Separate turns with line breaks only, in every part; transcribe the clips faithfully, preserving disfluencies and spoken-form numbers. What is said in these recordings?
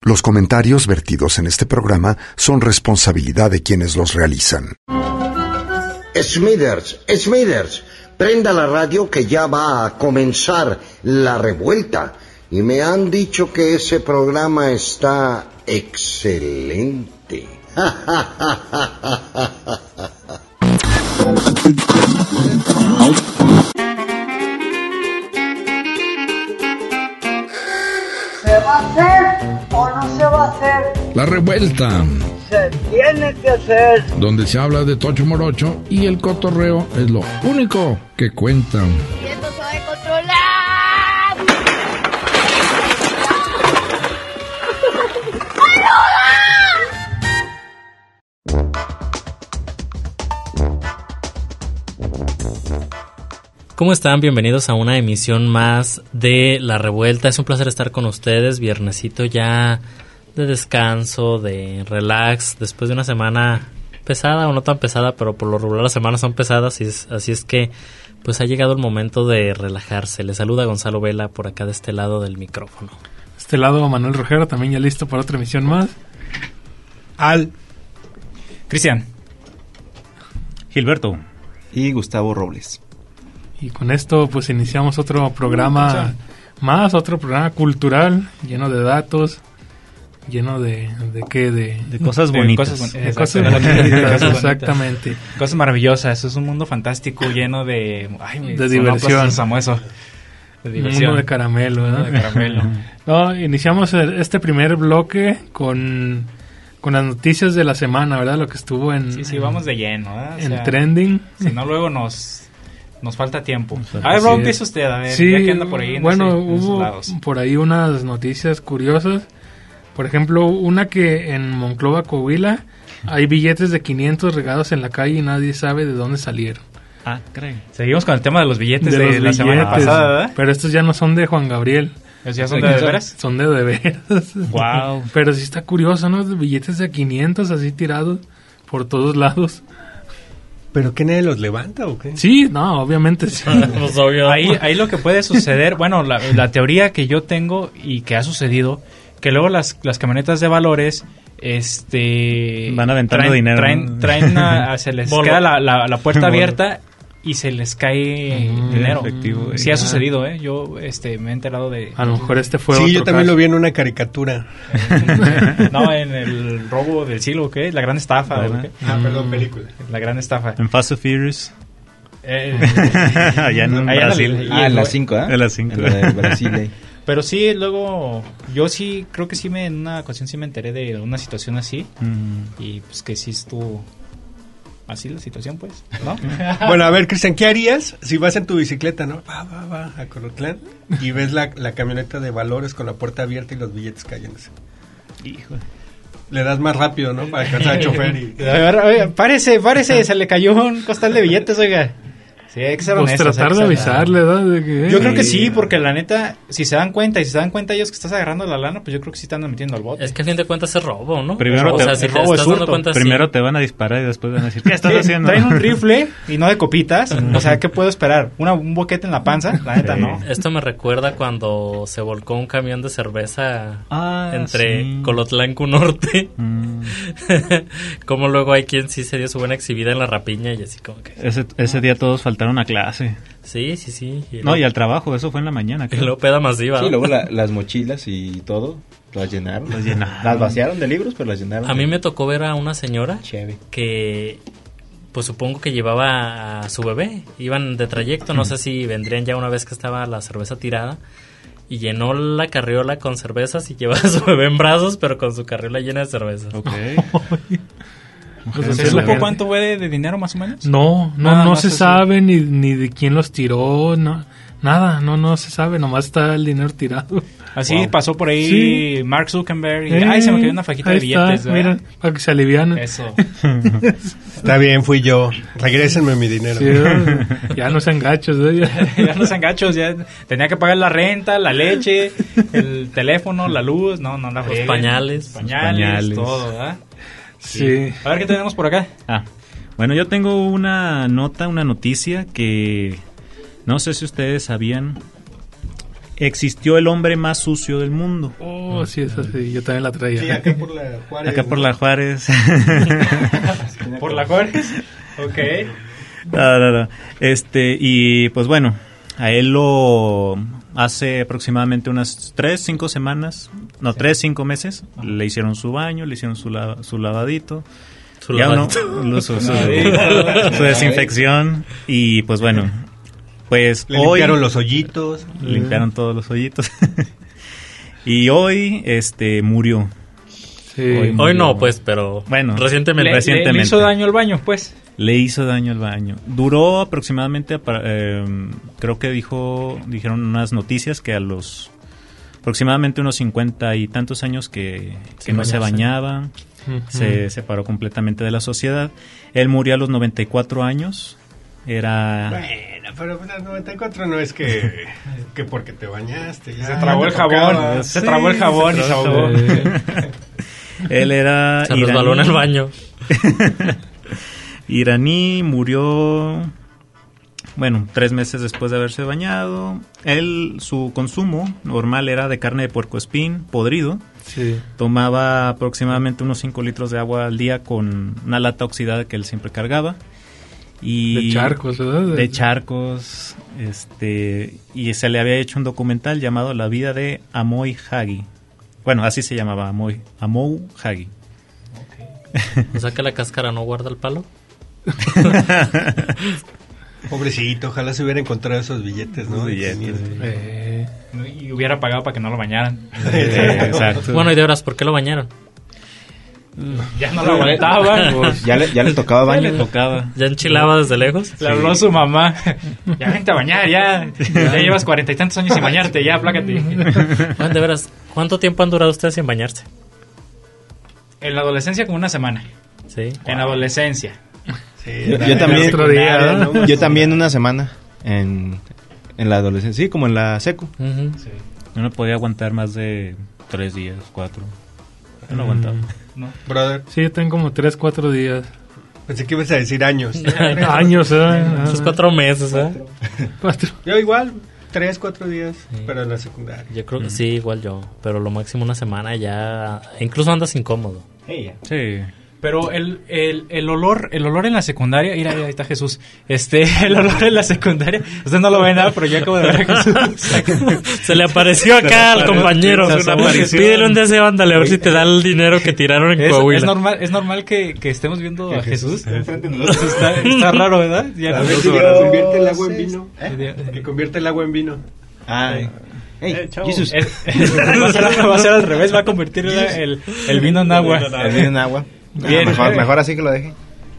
Los comentarios vertidos en este programa son responsabilidad de quienes los realizan.
Smithers, Smithers, prenda la radio que ya va a comenzar La Revuelta. Y me han dicho que ese programa está excelente.
¿Se va a hacer o no se va a hacer?
La Revuelta.
Se tiene que hacer.
Donde se habla de Tocho Morocho y el cotorreo es lo único que cuentan.
Y esto se va a controlar.
¿Cómo están? Bienvenidos a una emisión más de La Revuelta. Es un placer estar con ustedes, viernesito ya de descanso, de relax, después de una semana pesada o no tan pesada, pero por lo regular las semanas son pesadas, y es, así es que pues ha llegado el momento de relajarse. Les saluda Gonzalo Vela por acá de este lado del micrófono.
De este lado Manuel Rojero, también ya listo para otra emisión más.
Al
Cristian,
Gilberto
y Gustavo Robles.
Y con esto pues iniciamos otro programa más, otro programa cultural, lleno de datos, lleno de... ¿De qué? De,
de cosas bonitas.
De cosas, de cosas bonitas, exactamente.
Cosas maravillosas, es un mundo fantástico lleno de... Ay,
de diversión.
Eso. De diversión.
Un mundo de caramelo, ¿no?
De caramelo.
No, iniciamos este primer bloque con, con las noticias de la semana, ¿verdad? Lo que estuvo en...
Sí, sí,
en,
vamos de lleno, ¿eh? O
en
sea,
trending.
Si no, luego nos... Nos falta tiempo. A ver, Rob, ¿qué es usted? A ver,
sí,
ya que anda por ahí en
bueno,
ese, en
hubo
lados.
por ahí unas noticias curiosas. Por ejemplo, una que en Monclova, Coahuila, hay billetes de quinientos regados en la calle y nadie sabe de dónde salieron.
Ah, creen. Seguimos con el tema de los billetes de,
de los
la
billetes,
semana pasada, ¿verdad?
Pero estos ya no son de Juan Gabriel.
¿Ya son de, de veras?
Son de de veras.
Wow.
Pero sí está curioso, ¿no? Billetes de quinientos así tirados por todos lados.
¿Pero qué, nadie los levanta o qué?
Sí, no, obviamente sí.
Pues obvio.
Ahí, ahí lo que puede suceder, bueno, la, la teoría que yo tengo y que ha sucedido, que luego las, las camionetas de valores, este...
van aventando
traen,
dinero.
Traen, traen a, a, se les
Bolo.
queda la, la, la puerta
Bolo.
abierta y se les cae mm, dinero.
Efectivo,
sí ha sucedido, ¿eh? Yo este, me he enterado de...
A lo mejor este fue
sí,
otro
yo también
caso.
lo vi en una caricatura.
No, en el robo del siglo, ¿qué? La gran estafa. ¿O qué?
Ah, perdón, película.
La gran estafa.
En Fast and Furious.
Eh,
Allá en
allá
Brasil.
en el-
Ah, en las cinco, ¿eh?
En las cinco.
En la de Brasil. eh.
Pero sí, luego, yo sí, creo que sí me, en una ocasión sí me enteré de una situación así,
Mm.
y pues que sí estuvo así la situación, pues, ¿no?
Bueno, a ver, Cristian, ¿qué harías si vas en tu bicicleta, no? Va, va, va, a Colotlán, y ves la, la camioneta de valores con la puerta abierta y los billetes cayéndose?
Hijo.
Le das más rápido, ¿no? Para alcanzar al chofer y...
A ver, oiga, párese, párese, se le cayó un costal de billetes, oiga. Sí, hay que ser
Pues
honestos,
tratar
hay
de
que ser-
avisarle, ¿verdad? De que,
Yo
eh,
creo que sí, porque la neta, si se dan cuenta, y si se dan cuenta ellos que estás agarrando la lana, pues yo creo que sí te andan metiendo al bote.
Es que a fin de cuentas es robo, ¿no?
Primero
o
te-
sea, si
el
te
robo
estás
es
dando
hurto.
cuenta,
Primero
sí.
te van a disparar y después van a decir, ¿qué estás
Sí,
haciendo?
traen un rifle y no de copitas, o sea, ¿qué puedo esperar? ¿Una, un boquete en la panza? La neta,
Sí.
no.
Esto me recuerda cuando se volcó un camión de cerveza
Ah,
entre
sí.
Colotlanco Norte.
Mm.
Como luego hay quien sí se dio su buena exhibida en la rapiña y así como que...
Ese, ese día todos faltaron a clase.
Sí, sí, sí. Y
No,
luego-
y al trabajo, eso fue en la mañana.
y
creo.
luego peda masiva.
Sí,
¿no?
luego la- las mochilas y todo, las llenaron.
Las llenaron.
Las vaciaron de libros, pero las llenaron.
A mí
de
me tocó ver a una señora
Cheve.
que, pues supongo que llevaba a su bebé. Iban de trayecto, no sé si vendrían ya una vez que estaba la cerveza tirada. Y llenó la carriola con cervezas y llevaba a su bebé en brazos, pero con su carriola llena de cervezas.
Ok.
pues,
¿Se
la
supo
verdad.
cuánto fue de, de dinero más o menos?
No, no,
Ah,
no,
no
se
sé si-
sabe ni, ni de quién los tiró, no, nada, no, no se sabe, nomás está el dinero tirado.
Así
Wow.
pasó por ahí
Sí.
Mark Zuckerberg y
Eh,
ay, se me cayó una fajita
ahí
de billetes,
está,
¿verdad?
mira, para que se alivianen.
Eso.
Está bien, fui yo. Regrésenme mi dinero.
Sí, ya, ya no sean gachos, ¿eh? Ya.
Ya no sean gachos, ya tenía que pagar la renta, la leche, el teléfono, la luz, no, no la
Los
frieguen.
pañales.
pañales,
Pañales.
todo, ¿verdad?
Sí.
A ver qué tenemos por acá.
Ah, bueno, yo tengo una nota, una noticia que no sé si ustedes sabían.
existió el hombre más sucio del mundo.
Oh, sí, eso sí, yo también la traía.
Sí, acá por la Juárez.
Acá por
¿no?
la Juárez.
¿Por la Juárez? Ok.
No, no, no. Este, y pues bueno, a él lo hace aproximadamente unas tres, cinco semanas, no, tres, cinco meses, le hicieron su baño, le hicieron su, la, su lavadito.
Su
ya
lavadito.
Uno, su, su, su, su desinfección. Y pues bueno, pues
Le
hoy...
limpiaron los hoyitos.
Limpiaron todos los hoyitos. Y hoy, este, murió.
Sí.
Hoy,
murió.
no, pues, pero
Bueno,
recientemente.
Le,
recientemente.
le- le hizo daño al baño, pues.
Le hizo daño al baño. Duró aproximadamente, eh, creo que dijo, dijeron unas noticias que a los aproximadamente unos cincuenta y tantos años que, que
Sin
no se
bañarse.
bañaba,
Ujú.
se separó completamente de la sociedad. Él murió a los noventa y cuatro años. Era...
Bueno, pero pues, el noventa y cuatro no es que, que porque te bañaste. Ya,
Se tragó
ya
el
te
jabón.
tocaba.
Se tragó el jabón y se ahogó.
Él era...
Se resbaló en el baño.
Iraní, murió, bueno, tres meses después de haberse bañado. Él, su consumo normal era de carne de puercoespín podrido.
Sí.
Tomaba aproximadamente unos cinco litros de agua al día con una lata oxidada que él siempre cargaba. Y
De charcos, ¿verdad?
de charcos, este, y se le había hecho un documental llamado La vida de Amoy Hagi. Bueno, así se llamaba, Amoy, Amou Hagi.
O sea que la cáscara no guarda el palo.
Pobrecito, ojalá se hubiera encontrado esos billetes, ¿no?
Esos billetes, sí.
Eh,
Y hubiera pagado para que no lo bañaran.
Eh, exacto.
Bueno, y de horas, ¿por qué lo bañaron?
Ya no lo aguantaban.
Pues,
Ya le, ya le tocaba
ya
baño.
le tocaba.
¿Ya enchilaba desde lejos?
Le habló su mamá. Ya vente a bañar, ya. Ya llevas cuarenta y tantos años sin bañarte, ya, plácate.
Bueno, de veras, ¿cuánto tiempo han durado ustedes sin bañarse?
En la adolescencia como una semana.
Sí.
En la adolescencia.
Sí,
Yo,
era-
yo
era
también,
otro día, ¿no?
yo también una semana en, en la adolescencia, sí, como en la secu.
Ujú.
Yo no podía aguantar más de tres días, cuatro. Yo no aguantaba.
¿No?
Brother,
sí, tengo como tres, cuatro días.
pensé que ibas a decir años.
Años, ¿eh?
Esos cuatro meses, ¿eh?
Cuatro.
Yo igual, tres, cuatro días,
Sí.
pero en la secundaria.
Yo creo que sí, igual yo. Pero lo máximo una semana ya. Incluso andas incómodo.
Sí.
Pero el, el, el olor, el olor en la secundaria, mira, ahí está Jesús. Este, el olor en la secundaria, usted no lo ve nada, pero yo acabo de ver a Jesús.
Se le apareció acá al compañero.
Se asomó.
Pídele un deseo, ándale, a ver si te da el dinero que tiraron en
Es,
Coahuila.
es normal, es normal que, que estemos viendo a Jesús. Está, está raro, ¿verdad? Ya
A
no-
ver si
horas.
convierte el agua en vino.
Eh,
Que convierte el agua en vino.
Ay. Hey, Jesús.
es- va, a ser, va a ser al revés, va a convertir el, el, el vino en agua.
El vino en agua.
Bien.
Ah, mejor, mejor así que lo deje.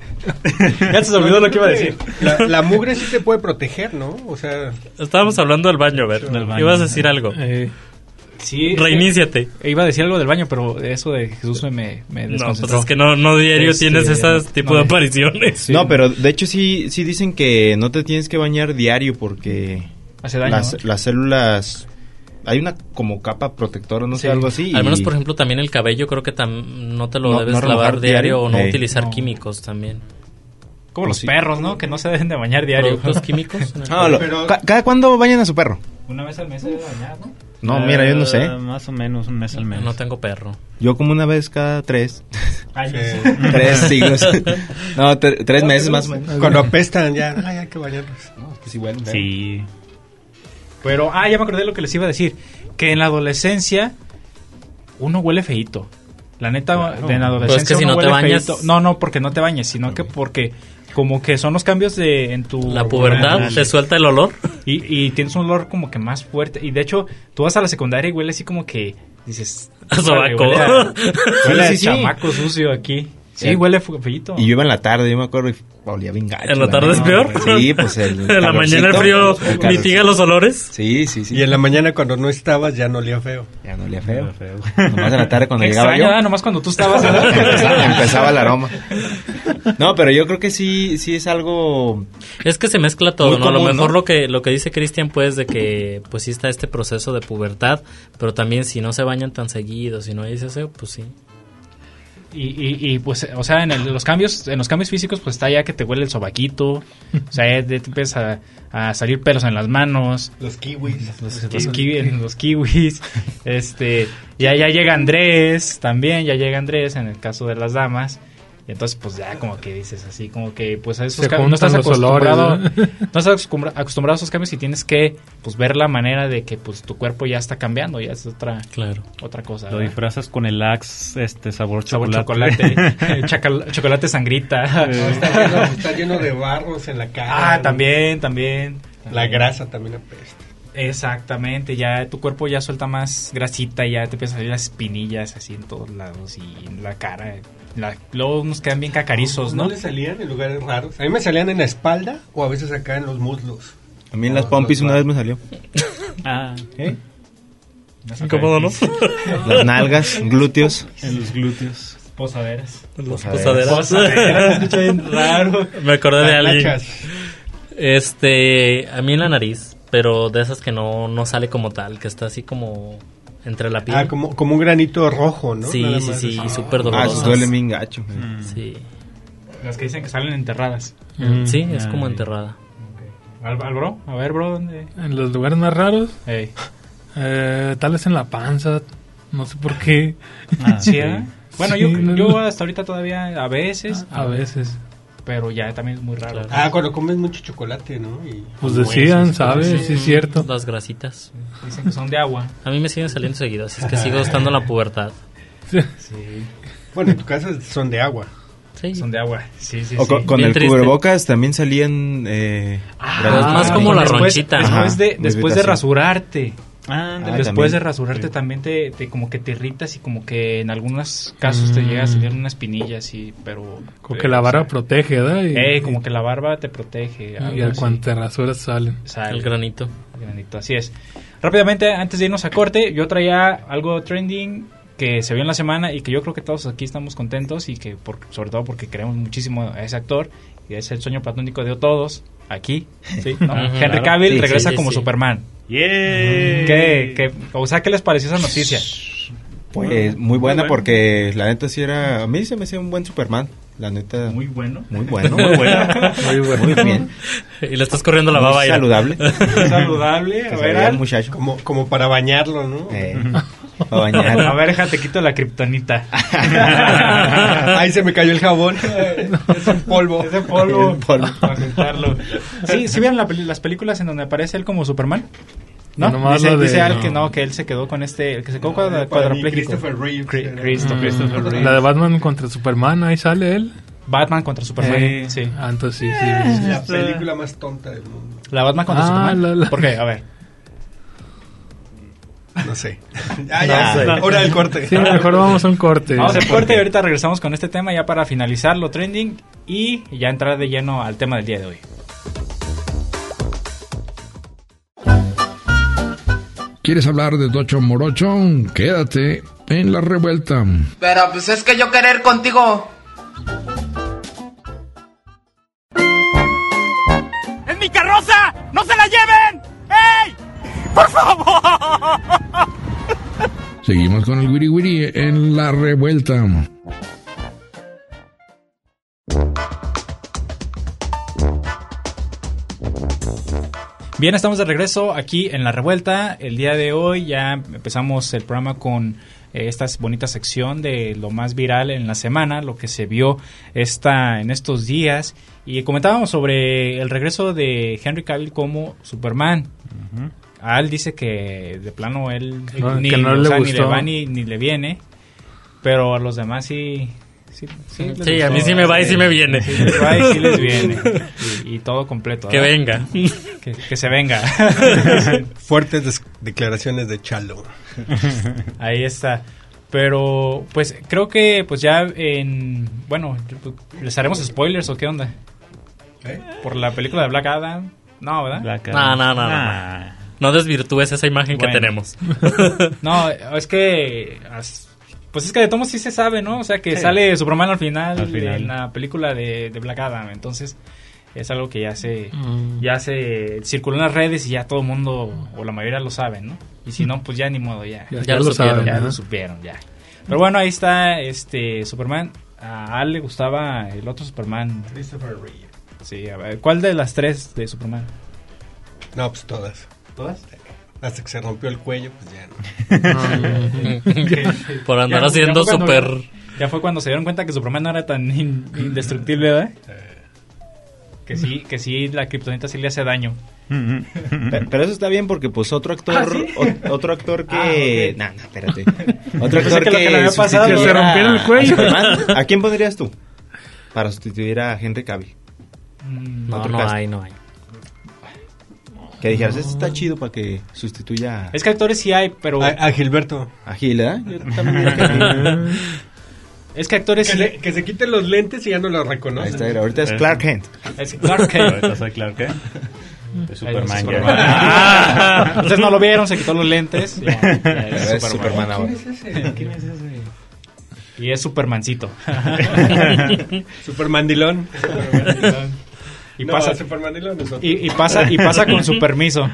Ya se olvidó lo que iba a decir.
La, la mugre sí te puede proteger, ¿no? O sea,
Estábamos hablando del baño, a ver.
Del baño.
Ibas a decir algo.
Eh,
Sí,
Reiníciate.
eh, iba a decir algo del baño, pero eso de Jesús me, me, me
No,
desconcentró.
pues es que no, no diario
Este,
tienes ese tipo
no,
de apariciones.
No, pero de hecho sí, sí dicen que no te tienes que bañar diario porque
Hace daño,
las,
¿no?
las células... Hay una como capa protectora, no
Sí.
sé, algo así.
Al menos,
y-
por ejemplo, también el cabello creo que tam- no te lo
No-
debes
no
lavar
remojar
diario
diario.
o no
Ey.
utilizar
No.
químicos también.
Como los
Sí.
perros, ¿no? Que no se deben de bañar diario.
¿Productos químicos?
No, lo-
Pero-
ca- ¿Cada cuándo bañan a su perro?
Una vez al mes se debe bañar, ¿no?
No, mira, yo no sé.
Eh, Más o menos, un mes al mes.
No tengo perro.
Yo como una vez cada tres.
Años.
eh,
tres siglos. No, tre- tres meses más o menos.
cuando apestan ya, ay, hay que bañarnos.
No, pues igual. ¿no?
Sí.
Pero, ah, ya me acordé de lo que les iba a decir. Que en la adolescencia uno huele feíto. La neta,
Claro.
de en la
Pues
adolescencia
es que si
uno
no te
huele
bañas-
feíto. No, no, porque no te bañes, sino que porque como que son los cambios de en tu...
La pubertad
hormonal.
te suelta el olor.
Y, y tienes un olor como que más fuerte. Y de hecho, tú vas a la secundaria y huele así como que dices...
A sobaco.
Huele a, huele a
Sí, sí, sí.
chamaco sucio aquí. Sí,
Sí.
huele fu- feíto.
Y yo iba en la tarde, yo me acuerdo, y olía bien gacho.
¿En la tarde es
no,
peor?
Sí, pues el
En la mañana el
calorcito,
frío
el calorcito.
mitiga los olores.
Sí, sí, sí.
Y en la mañana cuando no estabas ya no olía feo.
Ya no olía feo. Nomás en la tarde cuando
Qué
llegaba
extraño,
yo,
¿verdad? Nomás cuando tú estabas...
empezaba, empezaba el aroma. No, pero yo creo que sí, sí es algo...
Es que se mezcla todo,
Muy
¿no? A lo
común,
mejor
¿no?
lo que lo que dice Cristian, pues, de que pues sí está este proceso de pubertad, pero también si no se bañan tan seguido, si no hay ese aseo, pues sí.
Y, y, y pues, o sea, en el- los cambios en los cambios físicos, pues está ya que te huele el sobaquito, o sea, ya te empieza a, a salir pelos en las manos,
Los kiwis.
los, los, kiwi- los kiwis, este, ya, ya llega Andrés, también, ya llega Andrés en el caso de las damas. Y entonces, pues ya como que dices así, como que pues a esos
Se
cambios no
juntan
estás
los olores,
acostumbrado,
¿no?
no estás acostumbra- acostumbrado a esos cambios y tienes que pues ver la manera de que pues tu cuerpo ya está cambiando, ya es otra
Claro.
otra cosa.
Lo
¿verdad?
disfrazas con el Axe, este sabor,
Sabor
chocolate.
chocolate, chacal- chocolate sangrita.
No, está, lleno, está lleno de barros en la cara.
Ah,
¿no?
también, también.
La grasa también apesta.
Exactamente, ya tu cuerpo ya suelta más grasita, ya te empiezan a salir las espinillas así en todos lados y en la cara. La, luego nos quedan bien cacarizos, ¿no?
¿No le salían en lugares raros? A mí me salían en la espalda o a veces acá en los muslos.
A mí en las
Los-
pompis
los
una vez me salió.
Ah,
¿Eh?
Incómodo, ¿no?
Las nalgas, glúteos.
en los glúteos.
Posaderas.
Las
Posaderas.
posaderas.
Posaderas, se escucha bien raro.
Me acordé de
Las
alguien.
nachas.
Este, a mí en la nariz, pero de esas que no, no sale como tal, que está así como entre la piel.
Ah, como, como un granito rojo, ¿no?
Sí,
Nada
sí,
más
sí,
así.
súper
Ah,
dolorosas.
eso duele bien gacho.
Sí,
Las que dicen que salen enterradas.
Mm.
sí, es como
Ay.
enterrada.
¿Al, al bro? A ver, bro, ¿dónde?
En los lugares más raros,
Ey.
eh, tal vez en la panza, no sé por qué.
Ah,
Sí, ¿eh? Bueno, yo,
Sí, no,
yo
no.
hasta ahorita todavía a veces,
A veces.
pero ya también es muy raro.
Claro.
Ah, cuando comes mucho chocolate, ¿no? Y
Pues decían,
huesos,
¿sabes?
sí.
Sí, es cierto.
Las grasitas.
Dicen que son de agua.
A mí me siguen saliendo seguido, así es que sigo estando en la pubertad.
Sí.
bueno, en tu casa son de agua.
Sí.
Son de agua. Sí, sí,
O
sí.
con, con
Bien
el
triste.
cubrebocas también salían. Eh,
Ah,
granos
es más
de-
como la
después,
ronchita.
Después
Ajá,
de,
muy
después de
irritación.
rasurarte.
Ah,
Ah,
después
también.
de rasurarte también te, te como que te irritas y como que en algunos casos te
Mm.
llega a salir una espinilla así, pero...
Como que la barba protege, ¿verdad? Y,
Eh, como que la barba te protege.
y
algo
al
así.
cuando te rasuras salen.
Sale.
El granito.
El granito, así es. Rápidamente, antes de irnos a corte, yo traía algo trending que se vio en la semana y que yo creo que todos aquí estamos contentos y que por, sobre todo porque queremos muchísimo a ese actor y es el sueño platónico de todos aquí, ¿sí? ¿no?
Ujú,
Henry
claro.
Cavill
Sí,
regresa
sí, sí,
como
sí.
Superman.
¡Yeah!
¿Qué, qué, o sea, ¿qué les pareció esa noticia?
Pues muy buena porque la neta sí era. A mí se me hacía un buen Superman. La neta.
Muy bueno.
Muy bueno. Muy bueno.
Muy bueno.
Muy bien.
Y le estás corriendo la
Muy
baba. mira.
saludable.
Saludable.
Que
A
se
ver,
veía el
Al.
muchacho.
Como, como para bañarlo, ¿no?
Eh, para bañar.
A ver, déjate quito la kriptonita.
Ahí se me cayó el jabón. Es un polvo.
Ese polvo.
El polvo.
Para sentarlo. Sí, ¿sí vieron la peli- las películas en donde aparece él como Superman? ¿No?
Nomás
Dice,
lo de-
dice Al
no.
que no, que él se quedó con este, el que se quedó cuadra-
Para mí,
cuadrapléjico.
Christopher Reeves.
Cri- Christo-
Mm,
Christopher Reeves.
La de Batman contra Superman, ahí sale él.
Batman contra Superman.
Eh,
Sí.
Ah, entonces sí, sí. sí.
La película más tonta del mundo.
La Batman contra
Ah,
Superman.
la- la-
¿Por qué? A ver.
No sé. Ah, ya.
No sé.
Hora del corte.
Sí, mejor vamos a un corte.
Vamos al corte y ahorita regresamos con este tema ya para finalizar lo trending y ya entrar de lleno al tema del día de hoy.
¿Quieres hablar de Tocho Morocho? Quédate en la revuelta.
Pero pues es que yo querer contigo.
¡Es mi carroza! ¡No se la lleven! ¡Ey! ¡Por favor!
Seguimos con el Wiri Wiri en la revuelta.
Bien, estamos de regreso aquí en La Revuelta. El día de hoy ya empezamos el programa con eh, esta bonita sección de lo más viral en la semana, lo que se vio esta, en estos días. Y comentábamos sobre el regreso de Henry Cavill como Superman.
Ujú.
Al dice que de plano él
No,
ni,
que no
o
le
sea, ni le
gustó.
va ni, ni le viene. Pero a los demás sí... Sí, sí, les
Sí, a mí
gustó.
sí me va y sí me viene.
Sí les va y sí les viene. Y, y todo completo.
Que
¿verdad?
venga.
Que, que se venga.
Fuertes des- declaraciones de Chalo.
Ahí está. Pero, pues, creo que, pues ya en... Bueno, ¿les haremos spoilers o qué onda?
¿Eh?
Por la película de Black Adam. No, ¿verdad?
Black
No,
Adam.
no, no, no.
Ah.
No desvirtúes esa imagen
Bueno.
que tenemos.
No, es que... as- Pues es que de todos sí se sabe, ¿no? O sea, que
Sí.
sale Superman al final,
Al final.
en la película de, de Black Adam. Entonces, es algo que ya se...
Mm.
Ya se circuló en las redes y ya todo el mundo, o la mayoría lo sabe, ¿no? Y si no, pues ya ni modo, ya.
Ya,
Ya
ya
lo
lo
supieron,
saben,
Ya
¿no?
lo supieron, ya. Pero bueno, ahí está este Superman. A Al le gustaba el otro Superman.
Christopher Reeve.
Sí, a ver, ¿cuál de las tres de Superman?
No, pues todas.
¿Todas?
Hasta que se rompió el cuello, pues ya no.
Por andar
Ya-
haciendo
ya fue cuando-
super...
Ya fue cuando se dieron cuenta que Superman no era tan in- indestructible, ¿verdad? Que sí, que sí, la kriptonita sí le hace daño.
Pero, pero eso está bien porque pues otro actor,
¿Ah, sí?
o- otro actor que...
Ah, ok.
No, no, espérate. Otro
Pensé
actor
que lo que le había pasado
sustituyera
que se rompiera el
a-
cuello.
a Superman. ¿A quién pondrías tú? Para sustituir a Henry Cavill.
No,
Otro
no
cast.
hay, no hay.
Que dijeras, este está chido para que sustituya
Es que actores sí hay, pero...
A, a Gilberto.
a Gil, ¿eh? Yo también diría que Gil.
Es que actores
Que
sí...
se, que se quiten los lentes y ya no los reconocen.
Ahí está, ahorita es Clark Kent.
Es Clark Kent.
Ahorita soy Clark Kent. De Superman,
Ahí
ya.
es Superman. Ah, ustedes no lo vieron, se quitó los lentes. Ya, ya
Pero es Superman ahora.
¿Quién es ese? Y es Supermancito.
Supermandilón.
Y
No,
pasa,
Supermandilón es otro.
y, y pasa, y pasa con su permiso.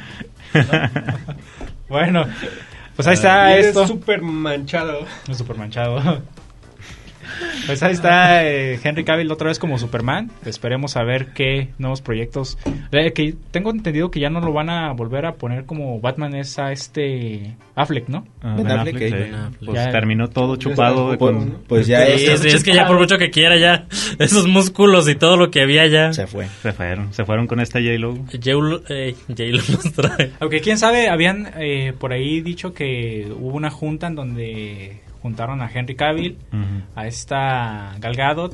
Bueno, pues ahí está
Y eres
esto.
súper manchado.
Super manchado. Pues ahí está eh, Henry Cavill otra vez como Superman. Esperemos a ver qué nuevos proyectos. Eh, que tengo entendido que ya no lo van a volver a poner como Batman, es a este Affleck, ¿no?
Ah,
Ben
Ben
Affleck,
Affleck,
eh.
sí.
Ben Affleck.
Pues
Ya-
terminó todo chupado.
está-
con-
Pues ya
Sí,
es,
sí, es que ya por mucho que quiera ya, esos músculos y todo lo que había ya,
se fue.
Se fueron, se fueron con esta J-Lo.
J-Lo eh, J-Lo los trae.
Aunque quién sabe, habían eh, por ahí dicho que hubo una junta en donde juntaron a Henry Cavill,
Ujú,
a esta Gal Gadot,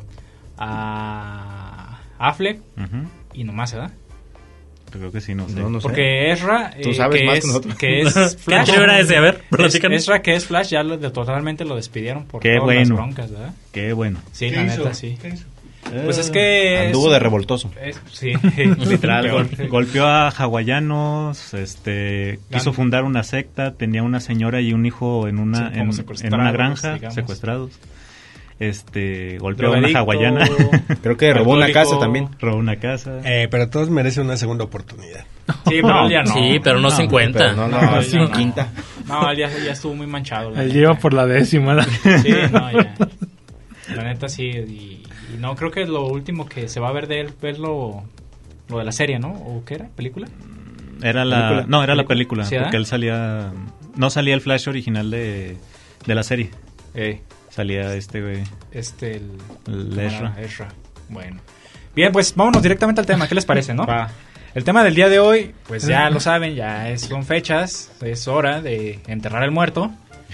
a Affleck
ujú.
y nomás, ¿verdad?
Creo que sí, no sé.
No, no sé.
Porque Ezra,
Tú
eh,
sabes
que,
más
es,
que nosotros.
que es
¿Qué
Flash,
show era ese? A ver,
Es-
platícanos.
Ezra, que es Flash, ya lo, de- totalmente lo despidieron por
Qué
todas
bueno.
las broncas, ¿verdad?
Qué bueno.
Sí,
¿Qué
la
hizo?
neta, sí.
¿Qué hizo?
Pues es que...
Anduvo
es-
de revoltoso.
es- sí.
Literal,
Peor.
gol- golpeó a hawaianos, este, quiso
Gan-
fundar una secta, tenía una señora y un hijo en una,
Sí, como
en,
secuestrados,
en una granja,
digamos.
secuestrados. Este, golpeó a una
Drogadicto.
hawaiana,
Creo que robó una
Alcohólico.
casa también.
robó una casa.
Eh, pero todos merecen una segunda oportunidad.
Sí, pero él ya no.
Sí, pero no,
No,
cincuenta.
Pero no, no,
No,
sí,
no.
quinta.
No, él ya, ya estuvo muy manchado. la
Él
neta.
lleva por la décima. ¿la?
Sí, no, ya. La neta sí. Y, y no, creo que lo último que se va a ver de él es lo, lo de la serie, ¿no? ¿O qué era? ¿Película?
Era la,
¿Película?
no, era la película,
¿Sí,
porque
ah?
él salía, no salía el Flash original de, de la serie,
Eh,
salía este güey,
este, el...
el Ezra.
Ezra. Bueno. Bien, pues vámonos directamente al tema. ¿Qué les parece, no?
Va.
El tema del día de hoy, pues ya lo saben, ya es, son fechas, es hora de enterrar al muerto.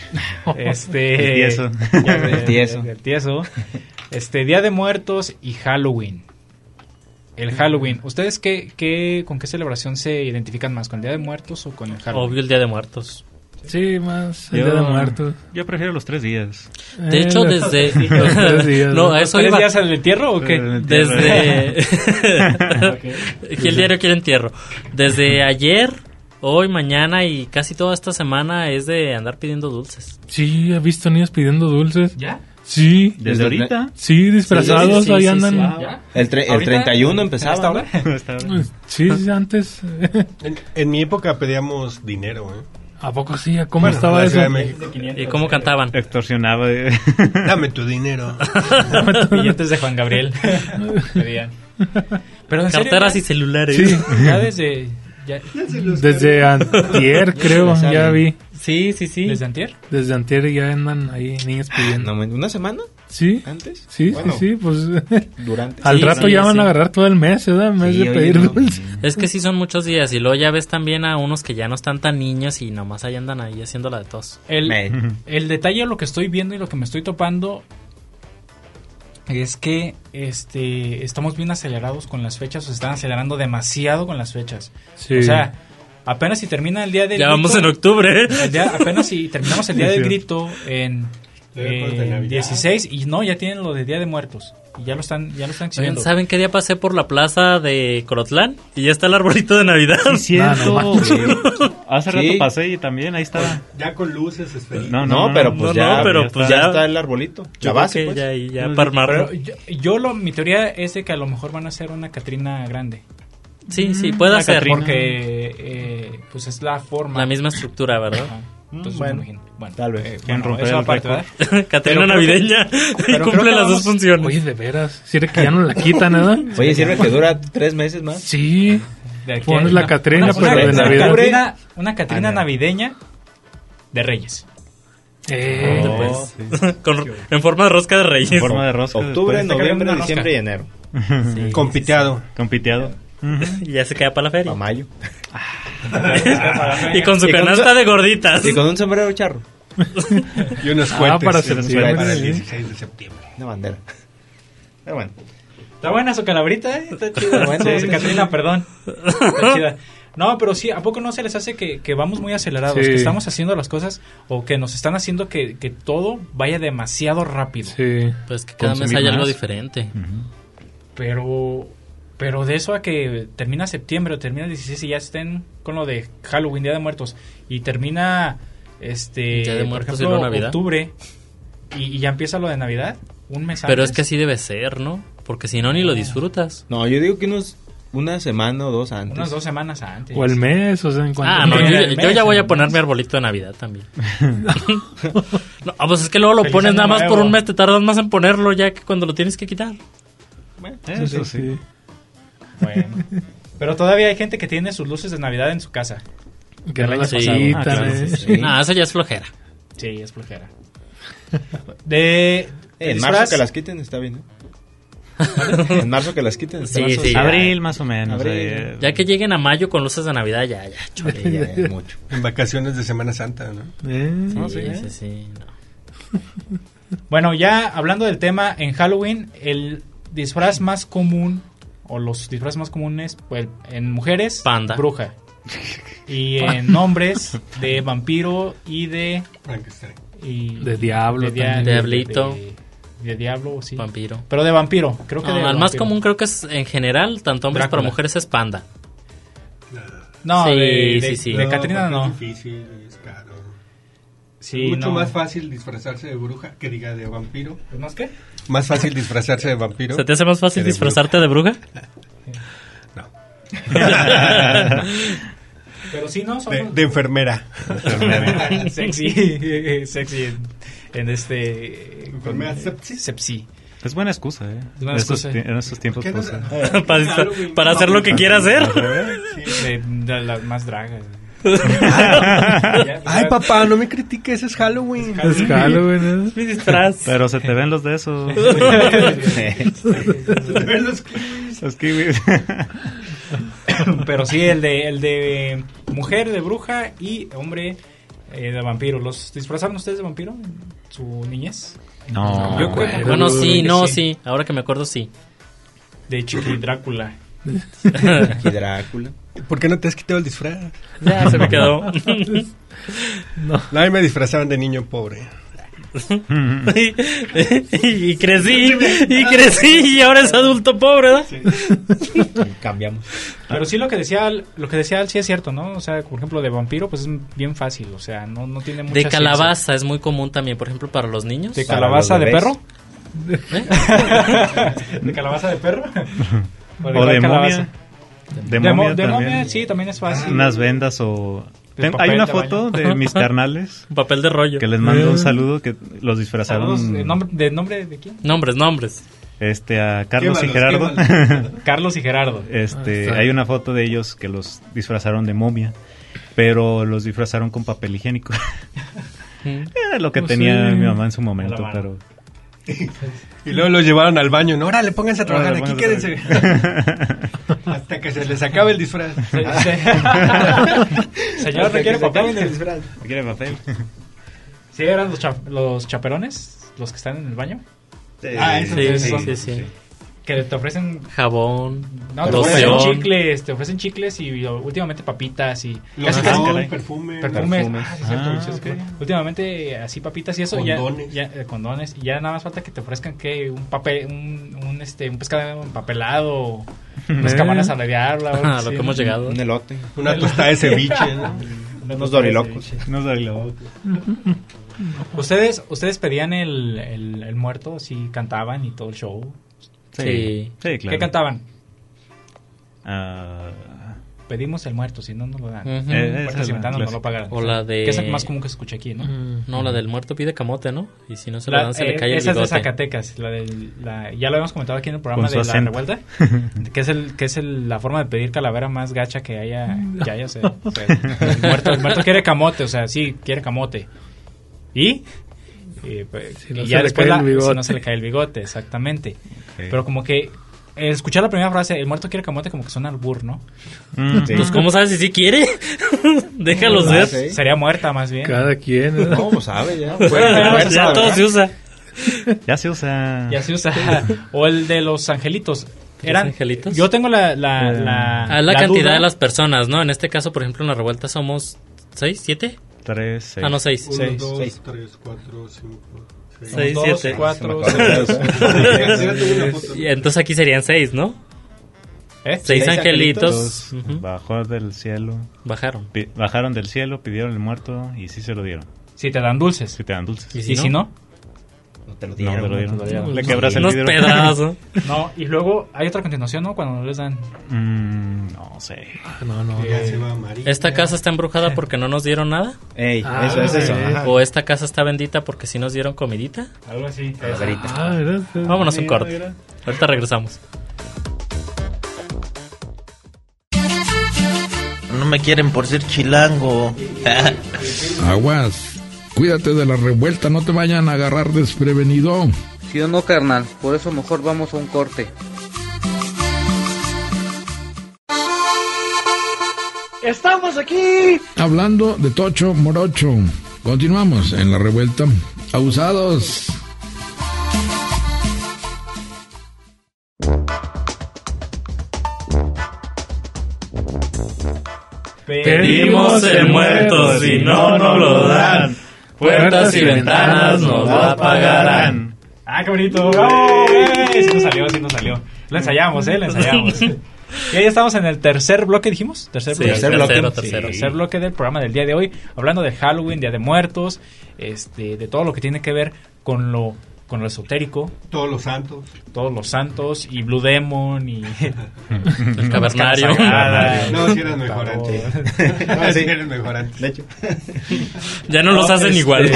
Este,
El tieso.
ya,
El tieso.
el tieso. Este, Día de Muertos y Halloween. El Halloween. ¿Ustedes qué, qué, con qué celebración se identifican más? ¿Con el Día de Muertos o con el Halloween?
Obvio el Día de Muertos.
Sí, más el
Yo-
Día de Muertos.
Yo prefiero los tres días.
De
Eh,
hecho,
los-
desde...
los tres días,
no,
¿no?
a eso
¿Tres
iba.
días al entierro o qué?
Eh,
Desde... Aquí el diario quiere entierro. Desde ayer, hoy, mañana y casi toda esta semana es de andar pidiendo dulces.
Sí, he visto niños pidiendo dulces.
¿Ya?
Sí.
Desde ahorita.
Sí, disfrazados,
Sí, sí,
ahí
sí,
andan.
sí.
¿Ya?
El, tre- el
¿Ahorita?
treinta y uno
¿A
empezaba,
esta
¿no?
hora?
Está-
Sí, sí, antes.
En, en mi época pedíamos dinero, ¿eh?
¿A poco sí? ¿Cómo
Bueno,
estaba
en la
eso?
Ciudad de México.
¿Y cómo cantaban?
Extorsionaba. eh.
Dame tu dinero.
Billetes de Juan Gabriel. Pedían. Pero en serio,
Carteras
ya-
y celulares.
Sí.
ya desde... ya-
Desde antier, creo,
Ya
ya
saben.
vi.
Sí, sí, sí.
¿Desde antier?
Desde antier ya andan ahí niños pidiendo.
No, ¿una semana
Sí,
antes?
sí,
Bueno,
sí, sí, pues
durante.
al
Sí,
rato
sí,
ya van
sí.
a agarrar todo el mes, ¿verdad? Mes
Sí,
de
oye,
pedir
no.
dulces.
Es que sí son muchos días y luego ya ves también a unos que ya no están tan niños y nomás ahí andan ahí haciendo la de tos.
El,
Me-
el detalle, lo que estoy viendo y lo que me estoy topando es que este estamos bien acelerados con las fechas, o se están acelerando demasiado con las fechas.
Sí.
O sea, apenas si termina el día del
Ya
grito,
vamos en octubre.
el día- apenas si terminamos el día
Sí,
del
sí.
grito en
Lejos de
eh,
Navidad.
dieciséis y no, ya tienen lo de Día de Muertos y ya lo están ya lo están
Oigan,
exhibiendo.
¿saben qué día pasé por la plaza de Corotlán? Y ya está el arbolito de Navidad.
Sí, cierto.
No, no,
Sí. Hace rato
Sí.
pasé y también ahí estaba.
Ya con luces, esferitas.
No,
No, pero
no,
pues ya,
no, pero
ya
pues
está,
ya-
está el arbolito.
Yo
La base,
creo que
pues.
ya, ahí, ya
No,
para armarlo.
Pero yo, yo lo mi teoría es de que a lo mejor van a hacer una Catrina grande.
Sí, sí, puede
Una
ser.
Catrina.
Porque eh, pues es la forma.
La misma estructura, ¿verdad?
Ajá. Entonces,
bueno,
me imagino. Bueno,
tal vez.
Eh,
Quieren
bueno,
romper
esa
el
parte,
récord.
¿verdad?
Catrina
Pero creo
navideña.
que-
Y
pero
cumple
creo que
las dos
vamos-
funciones.
Oye, de veras. Sirve que ya no la quitan, ¿verdad?
Oye, sirve que dura tres meses más.
Sí.
De aquí
Pones
a-
la
una-
Catrina,
una-
pero
una-
de
una
Navidad.
Catrina- Una Catrina
Ah, no.
navideña de Reyes.
Eh,
¿Dónde,
Oh,
pues?
sí.
Con- en forma de rosca de reyes.
En forma de rosca.
Octubre,
después.
noviembre,
una rosca.
diciembre y enero.
Sí.
Compiteado.
Compiteado.
Y ya se queda para la feria.
A mayo.
Y con su
Y con
canasta
su-
de gorditas.
Y con un sombrero charro.
Y unos
Ah,
cohetes.
para
unos
septiembre,
cohetes para el
sí.
dieciséis de septiembre.
Una bandera. Pero bueno.
Está buena su calabrita, ¿eh? Está chida. Bueno,
Sí,
sí,
sí,
Catrina, perdón. Está chida. No, pero sí, ¿a poco no se les hace que, que vamos muy acelerados?
Sí.
Que estamos haciendo las cosas o que nos están haciendo que, que todo vaya demasiado rápido.
Sí.
Pues que cada mes
Consumir
hay algo
más.
diferente.
Pero pero de eso a que termina septiembre o termina el dieciséis y ya estén con lo de Halloween, Día de Muertos, y termina este
Día de
por
Muertos y
ejemplo,
luego Navidad.
octubre y, y ya empieza lo de Navidad, un mes
Pero
antes.
es que así debe ser, ¿no? Porque si no, ni lo disfrutas.
No, yo digo que unos una semana o dos antes.
Unas dos semanas antes.
O el mes, o sea, en cuanto...
Ah, no, yo,
el
yo
mes,
ya voy a
el
poner
mes.
mi arbolito de Navidad también. No, ah, pues es que luego lo
Feliz
pones
año
nada más por
nuevo.
un mes, te tardas más en ponerlo ya que cuando lo tienes que quitar.
Eso sí.
Bueno. Pero todavía hay gente que tiene sus luces de Navidad en su casa.
Que no
Del
las
año pasado.
quitan,
Ah, claro,
eh.
sí, sí. No, eso ya es flojera.
Sí, es flojera. De,
Eh,
de
en
disfraz,
marzo que las quiten está bien, ¿eh? En marzo que las quiten.
Sí,
marzo,
sí.
Abril, más o menos.
Abril.
eh,
Ya que lleguen a mayo con luces de Navidad, ya, ya, chole.
Sí, ya es mucho.
En vacaciones de Semana Santa, ¿no?
Eh,
Sí, sí, sí, sí, no.
Bueno, ya hablando del tema, en Halloween, el disfraz más común, o los disfraces más comunes, pues en mujeres,
Panda.
bruja. Y en hombres, de vampiro y de...
Frankenstein.
Y,
De diablo
de, dia-
también.
de-
Diablito.
De, de diablo, sí.
Vampiro.
Pero de vampiro, creo que
No,
de
el más
vampiro.
común creo que es en general, tanto hombres
Drácula.
para mujeres es panda.
No,
Sí,
de, de,
sí, sí.
de Catrina
porque
no.
Es difícil, es caro.
Sí,
es mucho
no.
más fácil disfrazarse de bruja que diga de vampiro.
¿Más qué?
Más fácil disfrazarse de vampiro.
¿Se te hace más fácil
que de
disfrazarte de bruja?
No.
Pero sí, no, son
De, de enfermera.
sexy, sexy en, en este...
¿Enfermera sepsi?
Sepsi.
Es buena excusa, ¿eh?
Es buena
en, estos,
excusa.
ti- en estos tiempos,
¿Por qué no
pues,
la-
eh.
para, disfra- para hacer lo que quiera hacer.
De, de las más dragas.
Ay, papá, no me critiques, es Halloween.
Es Halloween, ¿eh?
Mi disfraz.
Pero se te ven los de esos.
Ven los kiwis.
Los kiwis.
Pero sí, el de, el de mujer, de bruja y hombre eh, de vampiro. ¿Los disfrazaron ustedes de vampiro en su niñez?
No.
Yo creo que-
Bueno, sí,
que
no, sí. Ahora que me acuerdo, sí.
De Chiqui Drácula.
Y Drácula.
¿Por qué no te has quitado el disfraz?
Ya se me quedó.
No, a mí me disfrazaban de niño pobre.
y, y crecí, y crecí, y ahora es adulto pobre, ¿verdad?
Cambiamos.
Pero sí lo que decía Al- lo que decía Al sí es cierto, ¿no? O sea, por ejemplo, de vampiro pues es bien fácil, o sea, no, no tiene mucha
De
ciencia.
calabaza es muy común también, por ejemplo, para los niños.
¿De
Para
calabaza
los
de
bebés.
perro? ¿De calabaza de perro?
O
cuál
de
calabaza?
momia. De
De, mo-
momia
de
también.
momia, sí, también es fácil.
Unas vendas o...
De
Ten-
papel
hay una
de
foto
baño.
de mis carnales
Un papel de rollo.
que les mando
Eh.
un saludo que los disfrazaron
Saludos, ¿de nombre, de nombre de quién?
Nombres, nombres.
este a Carlos y
Quémalos,
Gerardo.
Carlos y Gerardo.
Este,
Ah, está.
hay una foto de ellos que los disfrazaron de momia, pero los disfrazaron con papel higiénico. Era lo que
Pues
tenía
sí.
mi mamá en su momento,
A la mano.
pero
Y luego los llevaron al baño. No, órale, pónganse a trabajar,
Órale,
aquí
pónganse
quédense. Hasta que se les acabe el disfraz.
Se- se- Señor, requiere papel de disfraz.
¿quiere papel?
¿Sí eran los, cha- los chaperones? ¿Los que están en el baño?
Ah, eso
Sí,
sí,
sí,
sí,
sí, sí.
Que te ofrecen...
Jabón,
No, te ofrecen
loción.
chicles, te ofrecen chicles y uh, últimamente papitas y...
Loción,
casi, casi-
perfume.
Perfumes.
Perfumes.
Ah, sí, cierto,
Ah,
muchos,
ok.
que- Últimamente así papitas y eso ya,
Condones.
ya eh, condones y ya nada más falta que te ofrezcan que un papel un, un este un pescado empapelado, unas
Eh.
camaras a la diabla, o algo
A
así,
lo que
¿no?
hemos llegado.
Un elote.
Una tostada de ceviche, ¿no?
Unos dorilocos.
No soy loco.
Ustedes ustedes pedían el, el, el muerto, así cantaban y todo el show.
Sí.
Sí, claro.
¿Qué cantaban?
Ah,
pedimos el muerto, si no, no lo dan.
Uh-huh.
Eh, Puertas y ventanas no lo pagarán.
O la de...
Que es el más común que se escucha aquí, ¿no?
Mm. No, la del muerto pide camote, ¿no? Y si no se
la,
lo dan, se
eh,
le cae el
esa
bigote.
Esa es de Zacatecas. La del, la, ya lo habíamos comentado aquí en el programa
Con
de
su
La
acento.
Revuelta. que es el que es el, la forma de pedir calavera más gacha que haya. Que haya se, se, el, muerto, el muerto quiere camote, o sea, sí, quiere camote. ¿Y? Y, pues,
si no
y
se
ya
le
después
cae
la,
el bigote.
si no se le cae el bigote, exactamente.
Okay.
Pero como que eh, escuchar la primera frase, el muerto quiere camote, como que suena albur, ¿no?
Mm, sí.
Pues, ¿cómo sabes si sí quiere? Déjalos
No,
ver.
sí.
Sería muerta, más bien.
Cada quien. ¿eh?
No, pues sabe ya.
Bueno, ya todo se usa.
Ya se usa.
Ya se usa. O el de los angelitos. Eran,
¿Los angelitos?
Yo tengo la... la, la,
Ah, la,
la
cantidad
duda.
de las personas, ¿no? En este caso, por ejemplo, en la revuelta somos ¿seis? ¿siete?
Tres, seis.
Ah, no, seis.
Uno,
Seis.
dos,
Seis.
tres, cuatro, cinco, seis.
Seis,
Dos,
siete.
cuatro,
Y entonces aquí serían seis, ¿no?
¿Eh?
Seis
Seis
angelitos.
Entonces,
Ujú.
Bajó del cielo.
Bajaron.
Pi- bajaron del cielo, pidieron el muerto y sí se lo dieron.
Si te dan dulces.
Si te dan dulces.
¿Y si no?
No te lo
No
dieron.
te lo dieron.
no te lo dieron.
Le quebras el
Unos
vidrio.
pedazos.
No, y luego hay otra continuación, ¿no? Cuando no les dan...
Mm, no sé.
No, no.
Ya se va María.
¿Esta casa está embrujada porque no nos dieron nada?
Ey,
Ah,
eso es eso.
eh.
Ajá.
¿O esta casa está bendita porque sí nos dieron comidita?
Algo así.
Ah, mira,
Vámonos un
mira,
corte.
mira.
Ahorita regresamos.
No me quieren por ser chilango.
Aguas. Cuídate de la revuelta, no te vayan a agarrar desprevenido.
¿Sí o no, carnal? Por eso mejor vamos a un corte.
¡Estamos aquí!
Hablando de Tocho Morocho. Continuamos en la revuelta. Abusados.
Pedimos el muerto, si no nos lo dan. Puertas y ventanas nos lo apagarán.
¡Ah, qué bonito! ¡Oh, eh! Sí nos salió, sí nos salió. Lo ensayamos, ¿eh? Lo ensayamos. Y ahí estamos en el tercer bloque, dijimos. Tercer
Sí,
bloque.
tercer bloque.
Sí,
tercero.
tercer bloque del programa del día de hoy. Hablando de Halloween, Día de Muertos, este, de todo lo que tiene que ver con lo, con lo esotérico.
Todos los santos.
Todos los santos y Blue Demon y...
El cavernario.
No, si eran mejor antes. No, si eran mejor antes.
De hecho.
Ya no los
No,
hacen
este,
igual.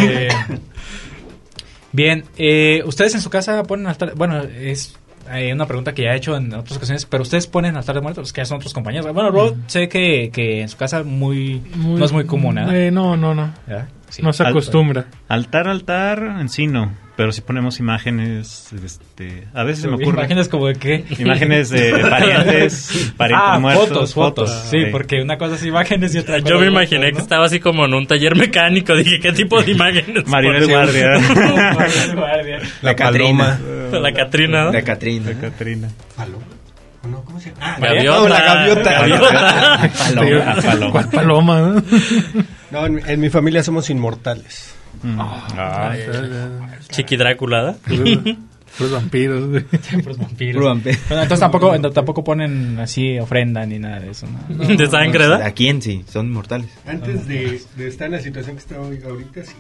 Bien, eh, ustedes en su casa ponen altar... Bueno, es eh, una pregunta que ya he hecho en otras ocasiones, pero ustedes ponen altar de muertos, que ya son otros compañeros. Bueno, Rod, sé que, que en su casa muy,
Muy-
no es muy común, ¿eh?
Eh, no, no, no.
¿Verdad? Sí.
No se
Al-
acostumbra.
Altar, altar, en sí no. Pero si ponemos imágenes, este, a veces se me ocurre.
Imágenes como de qué.
Imágenes de parientes, parientes
ah,
muertos.
fotos, fotos. Sí,
sí.
porque una cosa es imágenes y otra cosa
Yo me
es
imaginé
fotos,
que
¿no?
estaba así como en un taller mecánico. Dije, ¿qué tipo de imágenes?
Marines
ponemos?
guardia.
Marines guardia.
La paloma.
La Catrina.
La Catrina.
La Catrina.
Paloma. No, ¿cómo se llama? Ah,
Gaviota.
no, la gaviota.
Gaviota.
Paloma. Paloma.
¿Cuál paloma? ¿no?
No, en, en mi familia somos inmortales.
Mm. Ah,
Chiqui Drácula.
Los vampiros. güey.
Puros vampiros.
Puro vampiro.
Bueno, entonces tampoco, tampoco ponen así ofrenda ni nada de eso, ¿no?
¿De sangre, da?
Aquí en sí, son mortales.
Antes de, de estar en la situación que está hoy, ahorita, sí.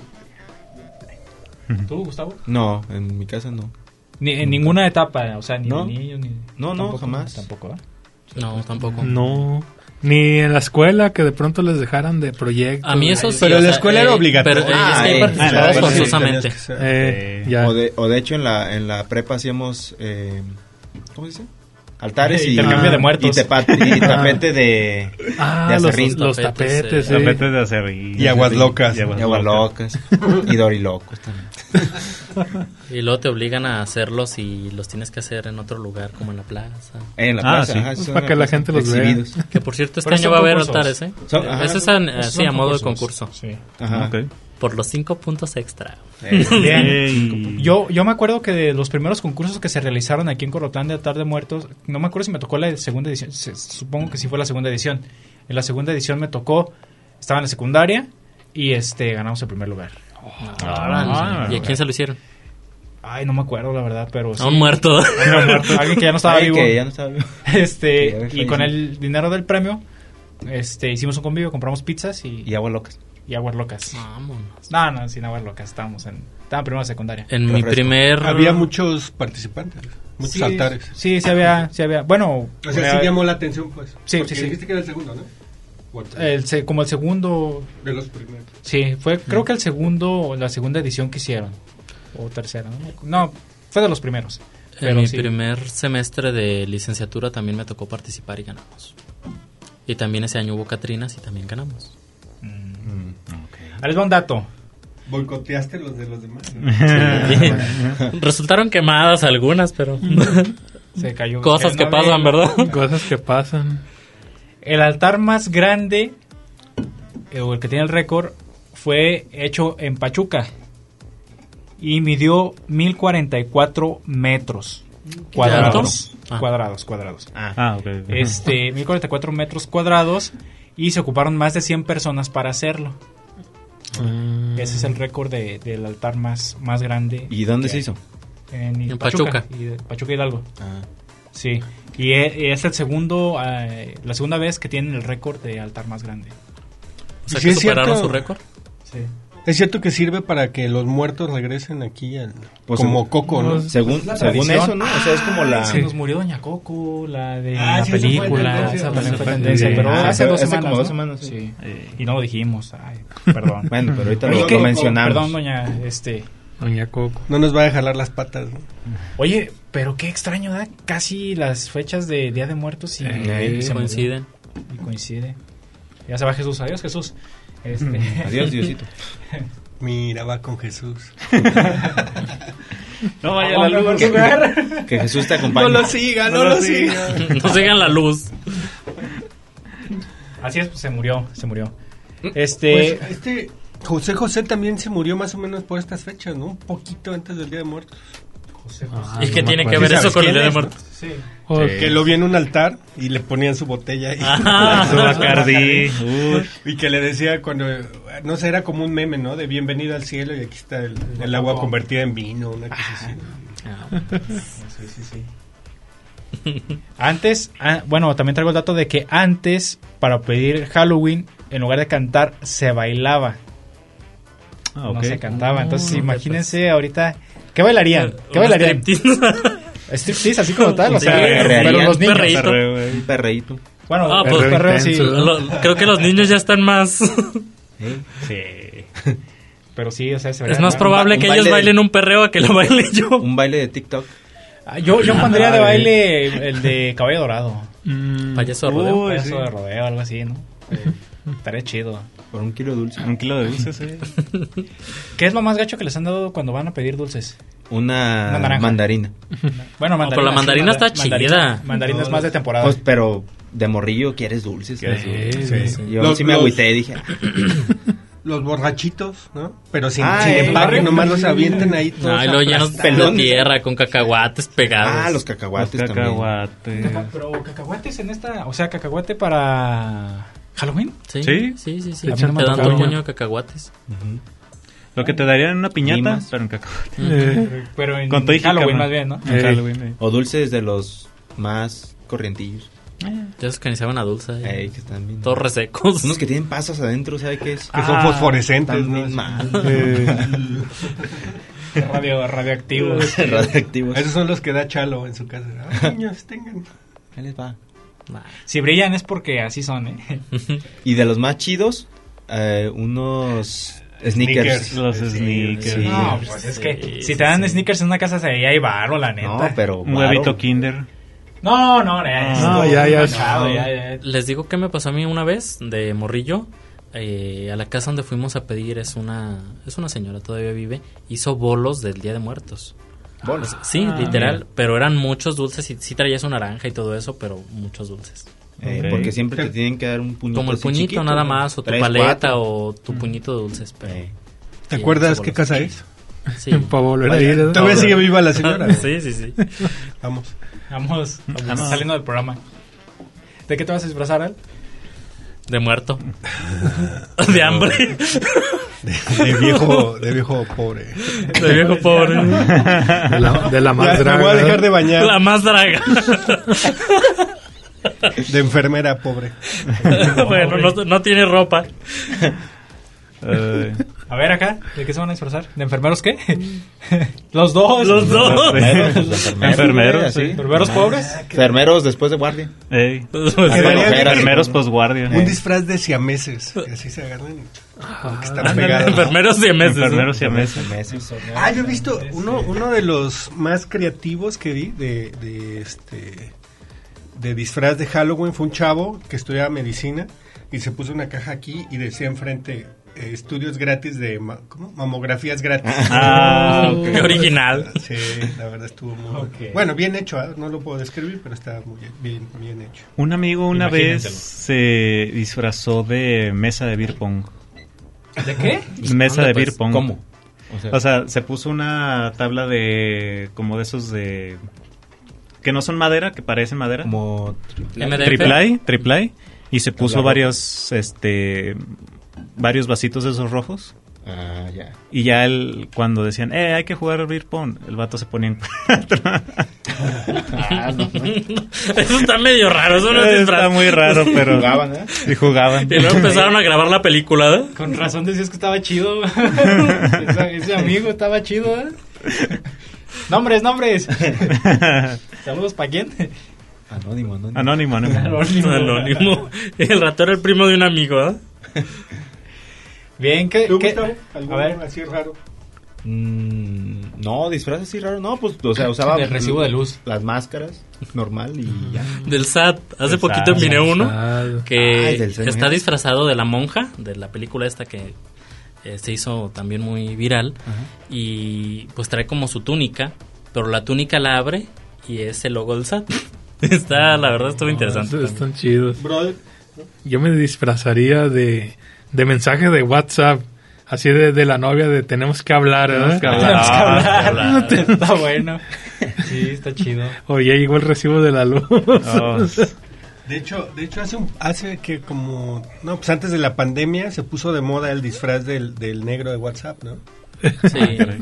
¿Tú, Gustavo?
No, en mi casa no.
Ni, en ninguna etapa, o sea, ni
No.
de niños, ni...
No, no,
tampoco,
jamás.
Tampoco, ¿eh?
No, tampoco.
No. Ni en la escuela que de pronto les dejaran de proyectos.
A mí eso sí.
Pero
o
en la
sea,
escuela
eh,
era obligatorio.
Pero eh,
Ah,
es que
eh,
hay participados
ah, la-
forzosamente.
Eh, ya.
O de, o de hecho en la, en la prepa hacíamos, eh, ¿cómo se dice? Altares y,
Intercambio de muertos.
y, tepa- y tapete de,
Ah,
de
los,
acerrín.
los
tapetes,
tapetes.
sí.
sí.
tapetes de acerrín.
Y aguas locas.
Y aguas
Y aguas
locas.
locas. Y dorilocos también.
Y luego te obligan a hacerlos y los tienes que hacer en otro lugar, como en la plaza.
En la
Ah,
plaza.
sí.
ajá,
Pues
son
para
en
que la
plaza,
gente los vea.
exhibidos.
Que por cierto, este
Pero
año
son
va a haber
concursos.
altares, ¿eh?
Son- ajá.
Ese es en-
Esos
así
son
a modo de
concursos.
concurso.
Sí.
Ajá.
Ok.
Por los cinco puntos extra.
Eh,
Bien.
Ey.
Yo, yo me acuerdo que de los primeros concursos que se realizaron aquí en Corotlán de Altar de Muertos, no me acuerdo si me tocó la segunda edición, se- supongo que sí fue la segunda edición. En la segunda edición me tocó, estaba en la secundaria y este ganamos el primer lugar.
Ah,
¿Y a quién se lo hicieron?
Ay, no me acuerdo la verdad, pero sí.
A un muerto.
A un muerto, alguien que ya no estaba
Alguien
vivo.
que ya no estaba vivo.
Este,
Que ya había
y
fallecido.
con el dinero del premio, este, hicimos un convivio, compramos pizzas y,
Y aguas locas.
y aguas locas.
Vámonos.
No, no, sin aguas locas, estábamos en Estaba en primera secundaria.
En mi primer...
Había muchos participantes, muchos
sí,
altares.
Sí, sí había, sí había. Bueno...
O sea, sí llamó la atención, pues.
Sí,
porque
sí, sí.
dijiste que era el segundo, ¿no?
El, se- como el segundo...
De los primeros.
Sí, fue creo que el segundo, la segunda edición que hicieron. O tercera, ¿no? No, fue de los primeros.
En
Pero
mi
sí.
primer semestre de licenciatura también me tocó participar y ganamos. Y también ese año hubo Catrinas y también ganamos.
Mm, okay. Ahí les va un dato.
Boicoteaste los de los demás.
Sí. Resultaron quemadas algunas, pero...
Se cayó.
Cosas que
no
pasan,
había-
¿verdad?
Cosas que pasan.
El altar más grande, eh, o el que tiene el récord, fue hecho en Pachuca. Y midió mil cuarenta y cuatro metros cuadrados.
Ah.
Cuadrados, cuadrados.
Ah, ok. ok.
Este, mil cuarenta y cuatro metros cuadrados. Y se ocuparon más de cien personas para hacerlo.
Mm.
Ese es el récord de, del altar más, más grande.
¿Y dónde
que
se
hay.
hizo?
En,
En
Pachuca.
Pachuca.
Y de- Pachuca Hidalgo.
Ah.
Sí. Y e- es el segundo, eh, la segunda vez que tienen el récord de altar más grande.
O sea
Sí,
que
es
superaron
cierto.
su récord.
Sí.
Es cierto que sirve para que los muertos regresen aquí al,
Pues
como
según-
Coco, ¿no?
Según,
Es la
según
tradición.
eso, ¿no? O sea, es como la...
Se nos murió Doña Coco, la de
Ah,
la
sí, eso fue
película.
tendencia.
Esa también
Eso
fue
fue
tendencia,
tendencia.
pero
Ah,
hace
hace-
dos
hace
semanas.
como dos
¿no?
semanas, sí.
Sí. Y no lo dijimos. Ay, perdón.
Bueno, pero ahorita
Oye,
lo,
¿qué?
lo mencionamos.
Perdón, doña, este...
Doña Coco.
No nos va a jalar las patas, ¿no?
Oye, pero qué extraño, ¿da? Casi las fechas de Día de Muertos y,
Eh,
y se
coinciden.
murió. Y coincide. Ya se va Jesús. Adiós, Jesús. Este...
Adiós, Diosito.
Mira, va con Jesús.
No vaya
a
a
la
la
luz.
luz.
Que Jesús te acompañe.
No lo siga, no, lo siga.
No sigan la luz.
Así es, pues, se murió, se murió. Este...
Pues, este José José también se murió más o menos por estas fechas, ¿no? Un poquito antes del Día de Muertos.
José José.
¿Y qué
no
tiene
me
que
acuerdo.
ver eso
¿Sabes
con el
quién
Día de
es?
Muertos?
Sí.
Oh,
Que lo vi en un altar y le ponían su botella ahí.
Ah.
Su Bacardí. Uf.
Y que le decía cuando, no sé, era como un meme, ¿no? De bienvenido al cielo y aquí está el, el agua convertida en vino, una cosa así.
Sí, sí, sí. Antes, ah, bueno, también traigo el dato de que antes, para pedir Halloween, en lugar de cantar, se bailaba.
Ah,
No
ok.
se cantaba. Entonces,
Oh,
imagínense ahorita, ¿qué bailarían? ¿Qué
Un
bailarían?
striptease.
Striptease, así como tal, o
Sí,
sea,
perrearían,
pero los niños.
perreíto.
Perreo, güey.
Un perreíto.
Bueno,
Ah,
perreo,
pues,
perreo, sí.
intenso.
Lo- creo que los niños ya están más...
Sí. Pero sí, o sea, se
Es
vería-
más probable
un
que
baile
ellos
de-
bailen un perreo a que lo baile yo.
Un baile de TikTok.
Ah, Yo, yo pondría
Ah,
de baile el de Caballo Dorado.
Mm.
Payaso de rodeo.
Un
Uy,
payaso
sí.
de rodeo, algo así, ¿no? Eh, estaría chido.
Por un kilo de dulce.
Un kilo de dulces, sí.
¿Qué es lo más gacho que les han dado cuando van a pedir dulces?
Una,
Una naranja.
mandarina.
Bueno,
No, pero la mandarina
sí,
está
mandarina-
chida.
Mandarina es más de temporada.
Pues, pero de morrillo quieres dulces.
Quieres
¿no?
dulces,
Sí. Yo
Los-
sí me
los-
agüité y dije...
Los borrachitos, ¿no? Pero sin,
Ah,
sin
eh,
empaque,
barrio.
nomás los avientan ahí todos.
Ay, luego llenos de
pelones.
tierra con cacahuates pegados.
Ah, los
Los
cacahuates también.
cacahuates.
Caca- pero cacahuates en esta, o sea, cacahuate para Halloween.
Sí,
¿Sí?
sí, sí. sí.
Te
Te
echan
dan tu
toño.
puño de cacahuates.
Lo que te darían en una piñata,
Limas.
pero en cacahuate.
Eh,
Pero en
Con todo y
Halloween
jícama.
más bien, ¿no?
En
Eh.
Halloween, eh.
O dulces de los más corrientillos.
Ya esos que ni saben a dulce.
Ey, que están bien.
Todos resecos.
Unos que tienen pasas adentro, ¿sabe qué es?
Que son
Ah,
fosforescentes,
Están
¿no?
bien mal.
Radio, radioactivos.
Radioactivos.
Esos son los que da Chalo en su casa. Ay, niños, tengan.
Ahí les va.
Si brillan es porque así son, ¿eh?
Y de los más chidos, eh, unos sneakers.
Sneakers.
Los
Sí,
sneakers.
sí.
No, pues es que
Sí,
si
sí,
te dan
sí.
sneakers en una casa se veía ahí varo, la neta.
No, pero
Un
varo.
huevito Kinder.
No, no, ya,
No, ya, ya,
manchado,
no.
ya, ya.
Les digo que me pasó a mí una vez de morrillo. Eh, a la casa donde fuimos a pedir es una es una señora, todavía vive. Hizo bolos del Día de Muertos.
Bolos.
Sí,
Ah,
literal.
mira.
Pero eran muchos dulces. Y sí traía su naranja y todo eso, pero muchos dulces.
Eh,
Ok.
Porque siempre te tienen que dar un puñito.
Como el
así
puñito
chiquito,
nada
¿no?
más, o tu
Tres,
paleta,
cuatro.
o tu puñito de dulces. Pero,
Eh.
¿Te
sí,
acuerdas
esos
qué
bolos.
casa es?
Sí.
para volver a ir. ¿no?
Todavía sigue viva la señora.
Sí, sí, sí.
Vamos.
Vamos, vamos
Vamos.
saliendo del programa. ¿De qué te vas a disfrazar, Al?
De muerto. De hambre.
De, de viejo, de viejo pobre.
De viejo pobre.
De la, de la más
Ya, me
draga.
voy a dejar de bañar.
La más draga.
De enfermera pobre.
Bueno, no, no tiene ropa.
Eh,
A ver acá, ¿de qué se van a disfrazar? ¿De enfermeros qué? Los dos.
Los dos.
Enfermeros,
Enfermeros,
sí.
¿Enfermeros pobres?
Enfermeros después de guardia.
Ey.
Quedaría
Enfermeros posguardia.
Un disfraz de siameses. Que así se agarran. Como que están
Ándale,
pegados.
enfermeros siameses.
Enfermeros siameses.
Enfermeros.
Ah, yo he visto uno, uno de los más creativos que vi de, de este de disfraz de Halloween fue un chavo que estudiaba medicina y se puso una caja aquí y decía enfrente eh, estudios gratis de ma- ¿cómo? Mamografías gratis.
Ah, qué original.
Sí, la verdad estuvo muy
Okay.
bueno, bien hecho, ¿eh? No lo puedo describir, pero está muy bien, bien, bien hecho.
Un amigo una vez
Imagínatelo.
se disfrazó de mesa de beer pong.
¿De qué?
Mesa de
Pues,
beer pong.
¿Cómo? O sea,
O sea, se puso una tabla de como de esos de que no son madera, que parecen madera.
como
M D F.
Triple A, triple A, y se puso
Tabla
varios este varios vasitos de esos rojos.
Ah, ya.
Y ya él, cuando decían, eh, hay que jugar beer pong, el vato se ponía en cuatro.
Ah, no, no.
Eso está medio raro, eso no es disfraz.
Está muy raro, pero...
Jugaban, ¿eh?
Y jugaban.
Y luego empezaron a grabar la película, ¿eh?
Con razón decías que estaba chido. ese, ese amigo estaba chido, ¿eh? Nombres, nombres. Saludos, ¿para quién?
Anónimo, anónimo.
Anónimo, anónimo.
Anónimo.
Anónimo. El rato era el primo de un amigo, ¿eh?
Bien, ¿qué?
¿Tú,
qué?
Gustavo? ¿Alguno
A ver.
así raro?
Mm, no, disfraz así raro. No, pues, o sea, usaba
De recibo de luz.
las máscaras, normal y ya.
Del S A T. Hace
Del
poquito
S A T.
miré uno
Ah,
que
Ay, del
está
señor.
disfrazado de la monja, de la película esta que eh, se hizo también muy viral. Y pues trae como su túnica, pero la túnica la abre y es el logo del S A T. Está, la verdad, estuvo interesante.
Están, están chidos.
Brother,
Yo me disfrazaría de, de mensaje de WhatsApp. Así de, de la novia de tenemos que hablar, ¿verdad?
Tenemos que hablar.
Tenemos que hablar. Está bueno. Sí, está chido.
O ya llegó el recibo de la luz.
Oh.
de hecho, de hecho hace un, hace que como no, pues antes de la pandemia se puso de moda el disfraz del, del negro de WhatsApp, ¿no?
Sí.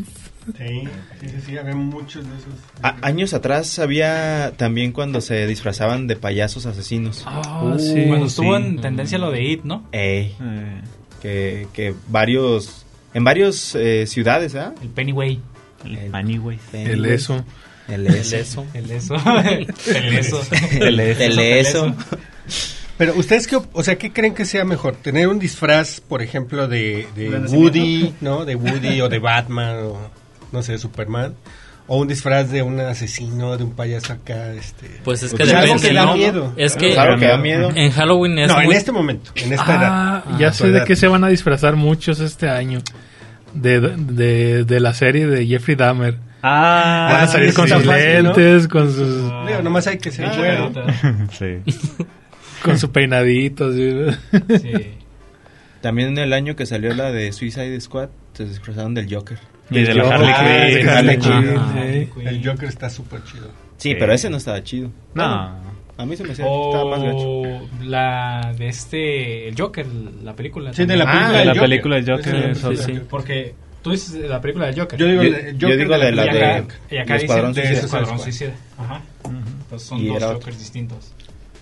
Sí, sí, sí, sí, había muchos de esos.
A- años atrás había también cuando se disfrazaban de payasos asesinos.
Ah,
Uh,
sí.
Cuando estuvo
sí.
en tendencia lo de It, ¿no?
Ey,
Eh,
que, que varios, en varias eh, ciudades, ¿ah?
El Pennyway.
el Pennywise.
El eso.
El
El
eso.
eso.
El eso. El eso.
El eso. El eso.
Pero ustedes qué, op- o sea, ¿qué creen que sea mejor? Tener un disfraz, por ejemplo, de, de
¿De
Woody, ¿no? De Woody o de Batman o no sé, de Superman, o un disfraz de un asesino, de un payaso acá, este.
Pues es que
Pues algo
depende,
que da
¿no?
miedo.
Es que
Claro que da miedo.
en Halloween es
No,
muy...
en este momento, en esta
Ah,
edad.
ya
Ah,
sé
tu
de
edad.
qué se van a disfrazar muchos este año. De, de, de la serie de Jeffrey Dahmer.
Ah,
Van a salir
sí,
con
sí,
sus
está fácil, ¿no?
lentes, con sus
Digo, nomás hay que ser bueno.
sí.
con su peinadito. ¿Sí?
Sí.
También en el año que salió la de Suicide Squad, se disfrazaron del Joker.
Y de la
Joker,
Harley
ah,
Quinn.
de Harley
Quinn,
Quinn.
sí.
El Joker está súper chido.
Sí,
Sí.
pero ese no estaba chido.
No.
A mí se me hacía que estaba más gacho.
O la de este, el Joker, la película.
Sí, de la
también.
película
Ah,
del
la
Joker.
película del Joker,
Sí,
eso
sí,
sí.
sí.
Porque tú dices de la película del Joker.
Yo digo,
Yo-
el
yo
Joker
digo de la
y
de
acá, y acá
el
dicen
Escuadrón
de
Suicida.
Escuadrón
Squad.
Suicida. Ajá. Entonces son
Y
dos
era otro.
Jokers distintos.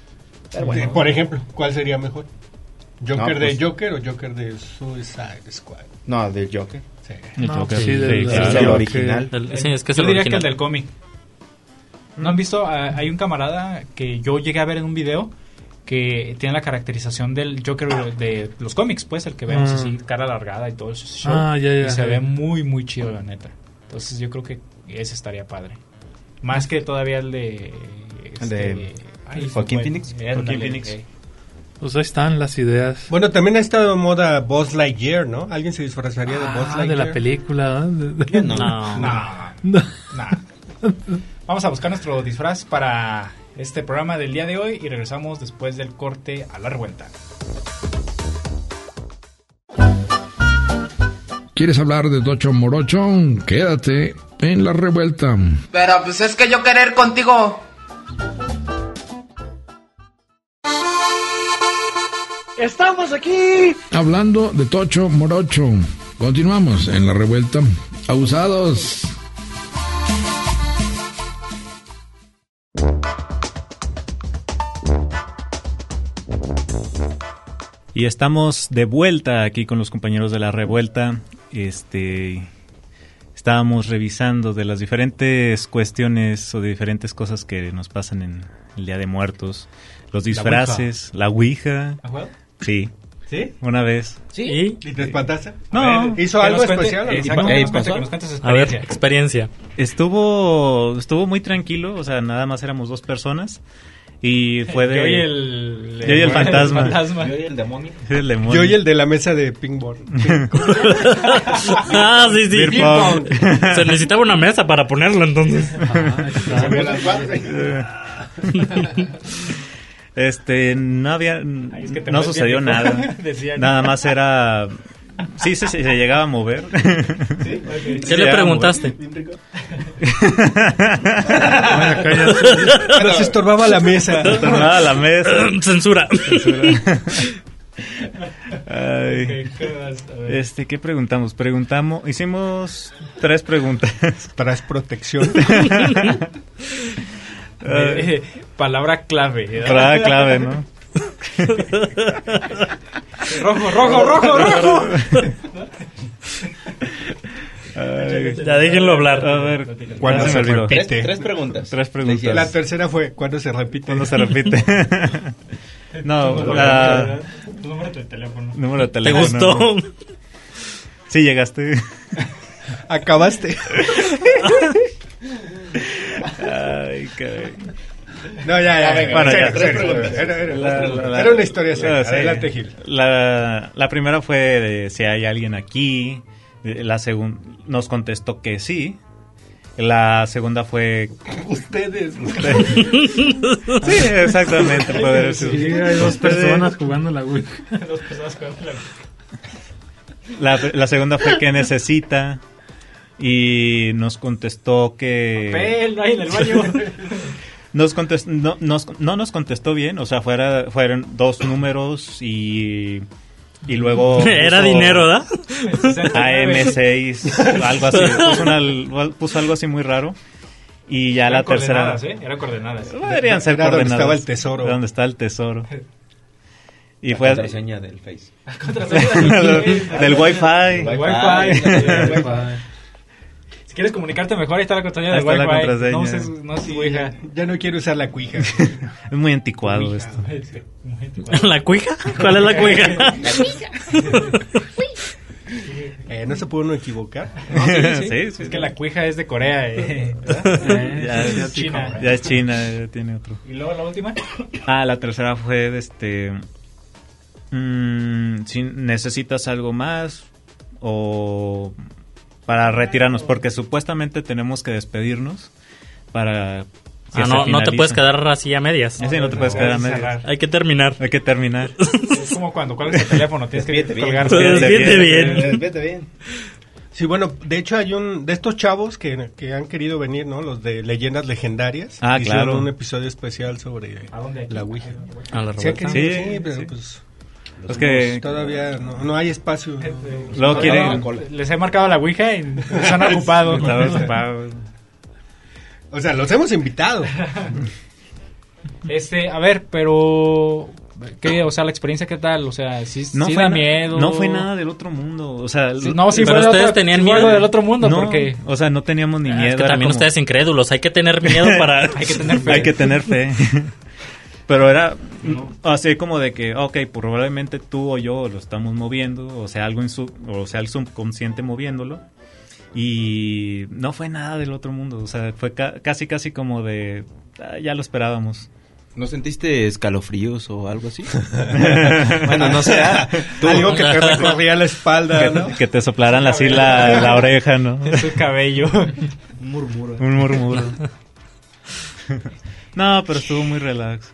De- por ejemplo, ¿cuál sería mejor? ¿Joker
No,
de
pues-
Joker o Joker de Suicide Squad?
No, del Joker.
Sí.
El
No,
Joker,
sí,
sí,
del-
claro.
Es
del
el
Joker.
original.
El- sí, es que es
Yo
el
diría que
original.
el del cómic. ¿No han visto? Ah, hay un camarada que yo llegué a ver en un video que tiene la caracterización del Joker de los cómics, pues, el que vemos
Ah.
así, cara alargada y todo ese show.
Ah, ya, ya,
y se
ya.
ve muy, muy chido, la neta. Entonces yo creo que ese estaría padre. Más que todavía el de...
El de
este, ay,
Joaquín
fue-
Phoenix.
ándale,
Joaquín Phoenix.
eh.
Pues ahí están las ideas.
Bueno, también ha estado de moda Buzz Lightyear, ¿no? ¿Alguien se disfrazaría de Buzz
Ah,
Lightyear?
de la película. ¿no? De- de-
No.
No,
No.
no. Vamos a buscar nuestro disfraz para este programa del día de hoy y regresamos después del corte a la revuelta.
¿Quieres hablar de Tocho Morocho? Quédate en la revuelta.
Pero pues es que yo querer contigo.
¡Estamos aquí!
Hablando de Tocho Morocho. Continuamos en la revuelta. Abusados.
Y estamos de vuelta aquí con los compañeros de la revuelta. este, estábamos revisando de las diferentes cuestiones o de diferentes cosas que nos pasan en el Día de Muertos. Los disfraces, la Ouija.
¿Ah, bueno?
Sí.
¿Sí?
Una vez.
¿Sí?
¿Y te espantaste?
No.
Ver, ¿hizo
que
algo
nos cuente-
especial?
Exacto,
¿O
que
no?
nos cuente- que nos cuentes
A
experiencia.
ver, experiencia.
Estuvo, estuvo muy tranquilo, o sea, nada más éramos dos personas. Y fue de...
Yo y el...
Yo y el fantasma.
fantasma.
Yo y el demonio.
El demonio.
Yo y el de la mesa de ping-pong.
Ah, sí, sí.
Beer pong.
Se necesitaba una mesa para ponerlo entonces.
Este, no había,
Ay, es que te
no
ves
sucedió
bien,
nada.
decían.
Nada más era, sí se, se llegaba a mover.
¿Sí? Okay.
¿Qué le preguntaste?
Pero se estorbaba la mesa.
Se estorbaba la mesa.
Censura.
Censura. Ay.
Okay, ¿qué más? A ver.
Este, ¿qué preguntamos? Preguntamos, hicimos tres preguntas.
Tras protección.
Eh, palabra clave. ¿verdad?
Palabra clave, ¿no?
Rojo, rojo, rojo, rojo.
Ay,
Ya déjenlo hablar.
a ver,
¿Cuándo
ya
se
me olvidó.
repite?
Tres, tres preguntas.
Tres preguntas.
La tercera fue, ¿cuándo se repite?
¿Cuándo se repite? No, la...
Tu número de teléfono.
Número de
¿Te
teléfono.
gustó?
no. Sí, llegaste.
Acabaste.
Ay, caray.
No, ya, ya.
venga,
bueno,
serio,
ya.
serio,
Tres preguntas.
Era, era-
La- la- la-
era una historia seria.
Ah, sí.
Adelante, Gil.
La, la primera fue de si hay alguien aquí. La segunda nos contestó que sí. La segunda fue...
Ustedes.
Sí, exactamente. Poder
Sí, hay dos personas jugando la Ouija.
Dos personas jugando la...
La, la segunda fue que necesita. Y nos contestó que...
Papel, no hay en el baño.
Nos contest- no, nos, no nos contestó bien, o sea, fuera, fueron dos números y, y luego...
Era
puso
dinero, ¿verdad?
A M seis, algo así, puso, una- puso algo así muy raro. Y ya
Eran
la tercera...
coordenadas, ¿eh? Eran coordenadas.
Deberían ser
Era donde
coordenadas.
estaba el tesoro.
De donde está el tesoro. Y
La
fue...
contraseña del Face.
del Wi-Fi.
El Wi-Fi. Si quieres comunicarte mejor, ahí está la contraseña
Ahí
del
está la
Wi-Fi.
contraseña.
No uses, no uses Ouija.
Ya no quiero usar la cuija.
Es muy anticuado esto.
¿La cuija? ¿Cuál es la cuija?
Eh, ¿No se puede uno equivocar?
No, sí, sí.
Sí, sí.
Es que la cuija es de Corea. Eh.
Ya,
Es
ya-
China.
ya es China, ya tiene otro.
¿Y luego la última?
Ah, la tercera fue de este... mm, si necesitas algo más o para retirarnos, porque supuestamente tenemos que despedirnos para... que
Ah,
se
no, no te
finalice.
puedes quedar así a medias.
Sí, no te puedes quedar a medias.
Hay que terminar.
Hay que terminar.
Es como cuando cuelgas el teléfono, tienes que
Despídete bien.
colgar.
Despídete bien.
Despídete bien.
Sí, bueno, de hecho hay un de estos chavos que, que han querido venir, ¿no? Los de Leyendas Legendarias.
Ah,
Hicieron
claro.
un episodio especial sobre
¿A dónde?
la Ouija.
A la
Sí, han
revuelta.
querido,
Sí,
sí, pero
sí.
pues
Es que
todavía no, no hay espacio. ¿no?
luego
No,
quieren...
no, les he marcado la Ouija y se han ocupado.
Estaba ocupado.
O sea, los hemos invitado.
Este, a ver, pero ¿qué? O sea, la experiencia qué tal? O sea, sí,
No
sí
fue
da
na-
miedo.
No fue nada del otro mundo. O sea,
Sí, no, sí
Pero
fue de
ustedes
otro-
tenían
sí fue
miedo.
algo del otro mundo
no,
porque
o sea, no teníamos ni
Ah,
miedo.
es que
era
también
como-
ustedes incrédulos. Hay que tener miedo para...
hay que tener fe.
Hay que tener fe. Pero era así como de que, ok, probablemente tú o yo lo estamos moviendo, o sea, algo en su, o sea, el subconsciente moviéndolo. Y no fue nada del otro mundo, o sea, fue ca- casi casi como de, ah, ya lo esperábamos.
¿No sentiste escalofríos o algo así? Bueno, no sé. ah, tú-
Algo que te recorría la espalda, ¿no?
Que, que te soplaran así la, la oreja, ¿no?
En su cabello.
Un murmuro.
Un murmuro. No, pero estuvo muy relax.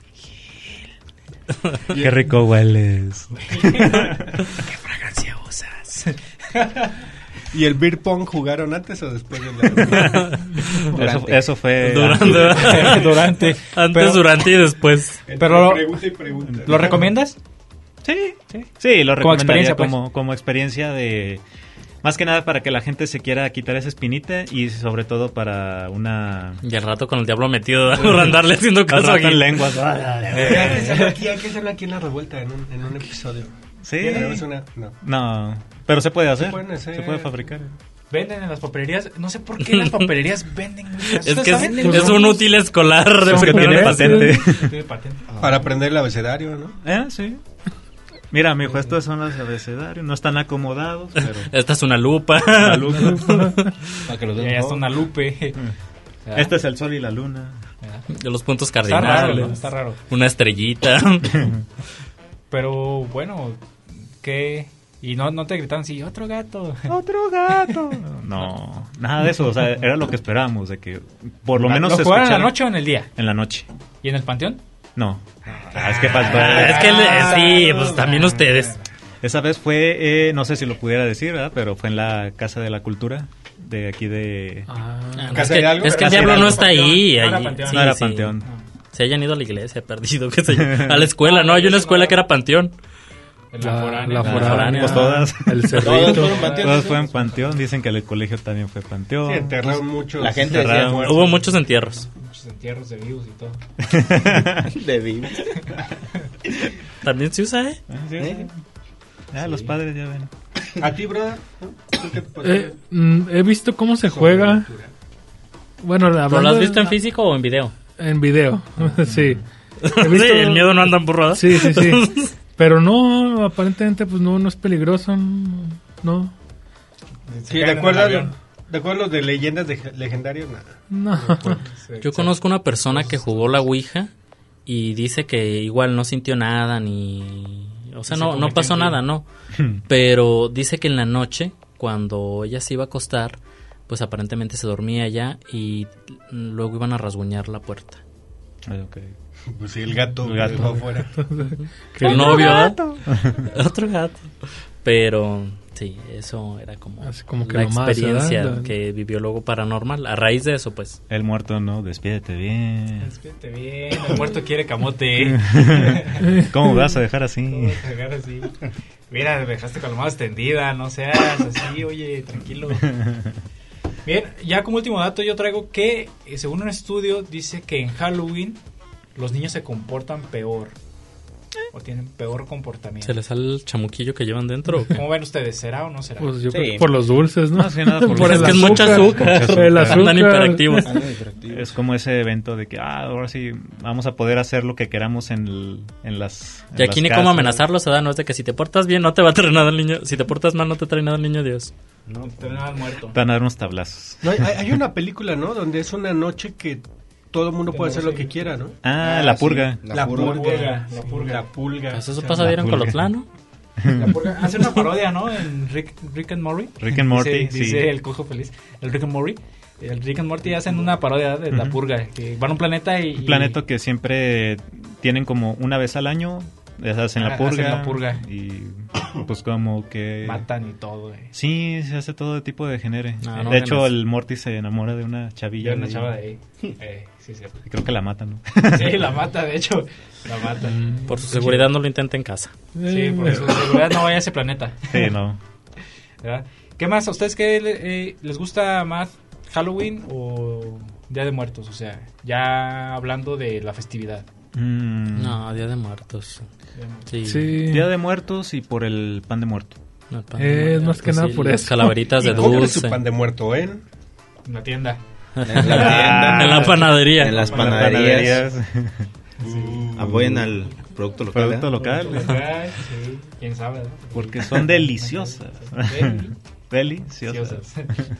Qué rico hueles.
¿Qué fragancia usas?
¿Y el beer pong jugaron antes o después de la...
Eso, eso fue...
Durante.
Durante.
Antes,
Pero-
durante y después.
Pero-
pregunta y pregunta.
¿Lo recomiendas?
Sí, sí, sí, lo
Como
recomendaría
experiencia, pues.
como, como experiencia de... Más que nada para que la gente se quiera quitar esa espinita y sobre todo para una...
Y al rato con el diablo metido, por andarle haciendo
Al
caso
rato
aquí.
en lenguas.
Hay que hacerlo aquí, hay que hacerlo aquí en la revuelta, en un, en un episodio.
Sí.
¿Tenemos una? No.
No, pero se puede hacer.
Se pueden hacer.
Se puede fabricar.
Venden en las papelerías. No sé por qué las papelerías venden.
Es que es, es un útil escolar de
que tiene patente.
Tiene patente.
Para aprender el abecedario, ¿no?
Eh, sí. Mira, mijo, estos son los abecedarios. No están acomodados, pero...
Esta es una lupa.
Una lupa.
Para que los vean. Ya está una lupe.
Este es el sol y la luna.
De los puntos
Está
cardinales.
raro, ¿no? Está raro.
Una estrellita.
Pero bueno, ¿qué? Y no, no te gritaron así, otro gato.
Otro gato. No, nada de eso. O sea, era lo que esperábamos, de que por lo menos
¿Lo
se
jugaron en
escuchara.
la noche o en el día?
En la noche.
¿Y en el panteón?
No. Ah, es que faltó.
Ah, es que le- sí, pues también ustedes.
Esa vez fue, eh, no sé si lo pudiera decir, ¿verdad? Pero fue en la Casa de la Cultura de aquí de...
Ah,
¿Casa
es que,
de algo?
es que el
Casa de
diablo
algo.
no está ahí.
No era
allí.
panteón.
Sí,
no era
sí.
panteón.
Se hayan ido a la iglesia, perdido, qué sé yo. A la escuela, no, hay una escuela que era panteón.
En
La,
foránea.
la foránea,
foránea.
Pues todas.
el
Todos
cerrito.
fueron panteón.
Todas fueron panteón. Dicen que el colegio también fue panteón.
Sí, enterraron muchos.
La gente decía
Cerraron.
muertos.
Hubo muchos entierros.
Muchos entierros de vivos y todo.
De vivos.
También se usa, ¿eh?
Ah, sí, sí. Ah, los padres ya ven.
¿A ti, brother? ¿Tú qué te
Eh, mm, he visto cómo se juega. Bueno,
¿Pero
hablando
lo has
de-
visto en físico o en video?
En video, sí. He
Sí,
visto-
el miedo no anda en burrada.
Sí, sí, sí. Pero no, aparentemente, pues no, no es peligroso. No.
Sí, de acuerdo, de acuerdo de leyendas de legendarias, nada.
No.
Yo conozco una persona que jugó la Ouija y dice que igual no sintió nada ni... O sea,
Se
no, no
convirtió
pasó
en
nada, no. Pero dice que en la noche, cuando ella se iba a acostar, pues aparentemente se dormía ya y luego iban a rasguñar la puerta.
Ay, ok.
Pues sí, el gato,
El gato.
dejó afuera.
El novio, ¿verdad? Otro gato. Pero sí, eso era como,
Así como que
la
lo más,
experiencia
¿verdad?
que vivió luego paranormal. A raíz de eso, pues.
El muerto no, despídete bien.
Despídete bien, el muerto quiere camote.
¿Cómo vas a dejar así?
¿Cómo vas a dejar así? Mira, me dejaste con la mano extendida, no seas así, oye, tranquilo. Bien, ya como último dato yo traigo que, eh, según un estudio, dice que en Halloween los niños se comportan peor. O tienen peor comportamiento.
¿Se les sale el chamuquillo que llevan dentro? ¿o qué?
¿Cómo ven ustedes? ¿Será o no será?
Pues yo
Sí.
creo que por los dulces, ¿no?
Más que nada por
Por
los-
el
Es que es mucho azúcar.
Por el azúcar.
Andan hiperactivos.
Es como ese evento de que, ah, ahora sí vamos a poder hacer lo que queramos en, el- en las. en
Y aquí
las
ni cómo
casas.
amenazarlos, ¿verdad? No es de que si te portas bien no te va a traer nada el niño. Si te portas mal no te trae nada el niño Dios.
No, te van muerto.
Te van a dar unos tablazos.
No, hay, hay una película, ¿no? Donde es una noche que todo el mundo puede hacer lo que quiera, ¿no?
Ah,
Ah,
la
sí.
purga.
La pulga.
purga, la purga.
La pulga.
Pues eso
O sea,
pasa bien en
pulga.
Colotlán, ¿no?
La purga. Hace una parodia, ¿no? En Rick, Rick and Morty.
Rick and Morty,
Dice,
sí.
dice el cojo feliz. El Rick and Morty. El Rick and Morty hacen una parodia de la
Ujú.
purga. Que van a un planeta y...
Un planeta que siempre tienen como una vez al año, les hacen
Ah,
la purga.
hacen la purga.
Y pues como que...
matan y todo, güey.
Sí, se hace todo tipo de genere.
No,
de
no
hecho,
ganas.
el Morty se enamora de una chavilla.
Ya una
de-
chava de ahí. Eh, sí, sí.
y creo que la matan, ¿no?
Sí, la mata, de hecho. La mata.
Por su seguridad no lo intenta en casa.
Sí, por su seguridad no vaya a ese planeta.
Sí, no.
¿Verdad? ¿Qué más? ¿A ustedes qué le- eh, les gusta más, Halloween o Día de Muertos? O sea, ya hablando de la festividad.
Mm.
No, Día de Muertos. Sí.
Sí.
Día de Muertos y por el pan de muerto.
No, el pan de
Eh,
muerto,
más que nada
sí,
por
las
eso.
calaveritas de
¿Y compre
dulce.
su pan de muerto en?
En la tienda.
En la tienda.
En la panadería.
En las
Las
panaderías.
panaderías.
Apoyen al producto local.
Producto
¿eh?
local.
Ay, sí, quién sabe, ¿verdad?
Porque son deliciosas. Deliciosas.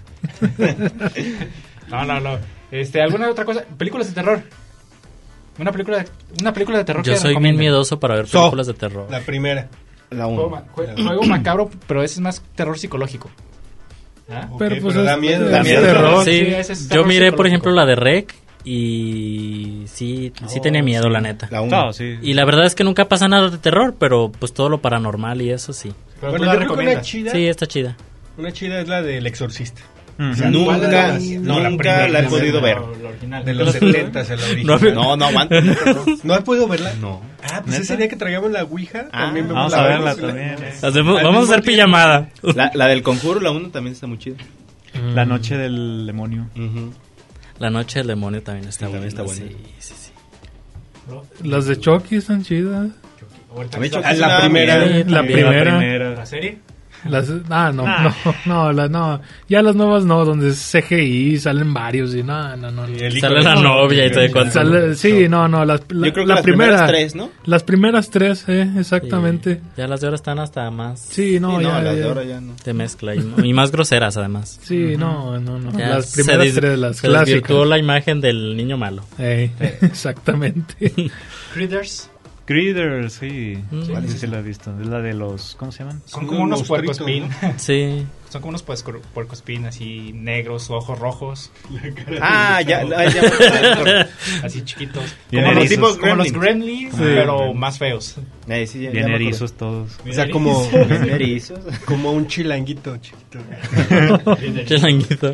No, no, no. Este, ¿alguna otra cosa? Películas de terror. Una película de, una película de terror
Yo
que
soy bien
recomienden.
miedoso para ver
So,
películas de terror.
La primera.
La
Juego,
uno.
ma- jue- juego macabro, pero ese es más terror psicológico. ¿Ah?
Ok,
Pero pues
pero
es,
da miedo,
es
da miedo.
terror.
Sí,
ese es
yo
terror
miré, por
psicológico.
ejemplo, la de Rec y sí, sí
Oh,
tenía miedo,
sí.
la neta.
La uno.
No, sí.
Y la verdad es que nunca pasa nada de terror, pero pues todo lo paranormal y eso sí.
Pero
Bueno,
tú la
yo creo que una
recomiendas.
chida,
Sí, está chida.
una chida es la del Exorcista.
Mm.
O sea,
Nunca,
¿cuál de las-
nunca
la primera,
la he
la
podido ver.
La original.
De los setentas, el original.
No,
No, no, aguanta.
¿No has podido verla?
No.
Ah, pues
¿Neta?
ese día que traigamos la Ouija,
Ah,
también vemos
Vamos
la
a verla
vemos.
también.
Hacemos-
Al
vamos a
mismo
hacer
tiempo.
pijamada.
La, la del Conjuro, la uno también está muy chida.
La noche del demonio.
Ujú.
La noche del demonio también está
Sí,
buena.
también está buena.
Sí, sí, sí.
Las de Chucky están chidas.
A la primera.
Sí, la primera.
¿La serie?
Las, ah, no,
Ah.
no, no, la, no. Ya las nuevas no, donde es C G I, salen varios y no, no, no.
Sale la novia y todo de cuánto.
Sale- Sí, no, no, las, la,
Yo creo que
la
las
primera,
primeras tres, ¿no?
Las primeras tres, eh, exactamente.
Ya las de ahora están hasta más.
Sí, no,
Sí, no,
ya,
las de
ya.
ahora ya no.
De mezcla y, y más groseras además.
Sí, no, no, no.
Ya
Las
se
primeras
des-
tres, las
se
clásicas.
desvirtuó la imagen del niño malo.
Ey, exactamente.
Critters.
Critters, sí.
Mm.
Sí, sí, sí la he visto. Es la de los, ¿cómo se llaman?
Son como unos puercoespín.
Sí.
Son como unos puerco- puercoespín así negros, ojos rojos.
Ah, ya, ah, ya.
Así chiquitos.
Bien
Como los,
erizos.
tipos, como los
Gremlins.
gremlins,
Sí.
pero más feos.
Eh, sí, ya- ya
Bien
me acuerdo.
erizos todos.
O sea, como,
Bien erizos.
como un chilanguito chiquito.
Chilanguito.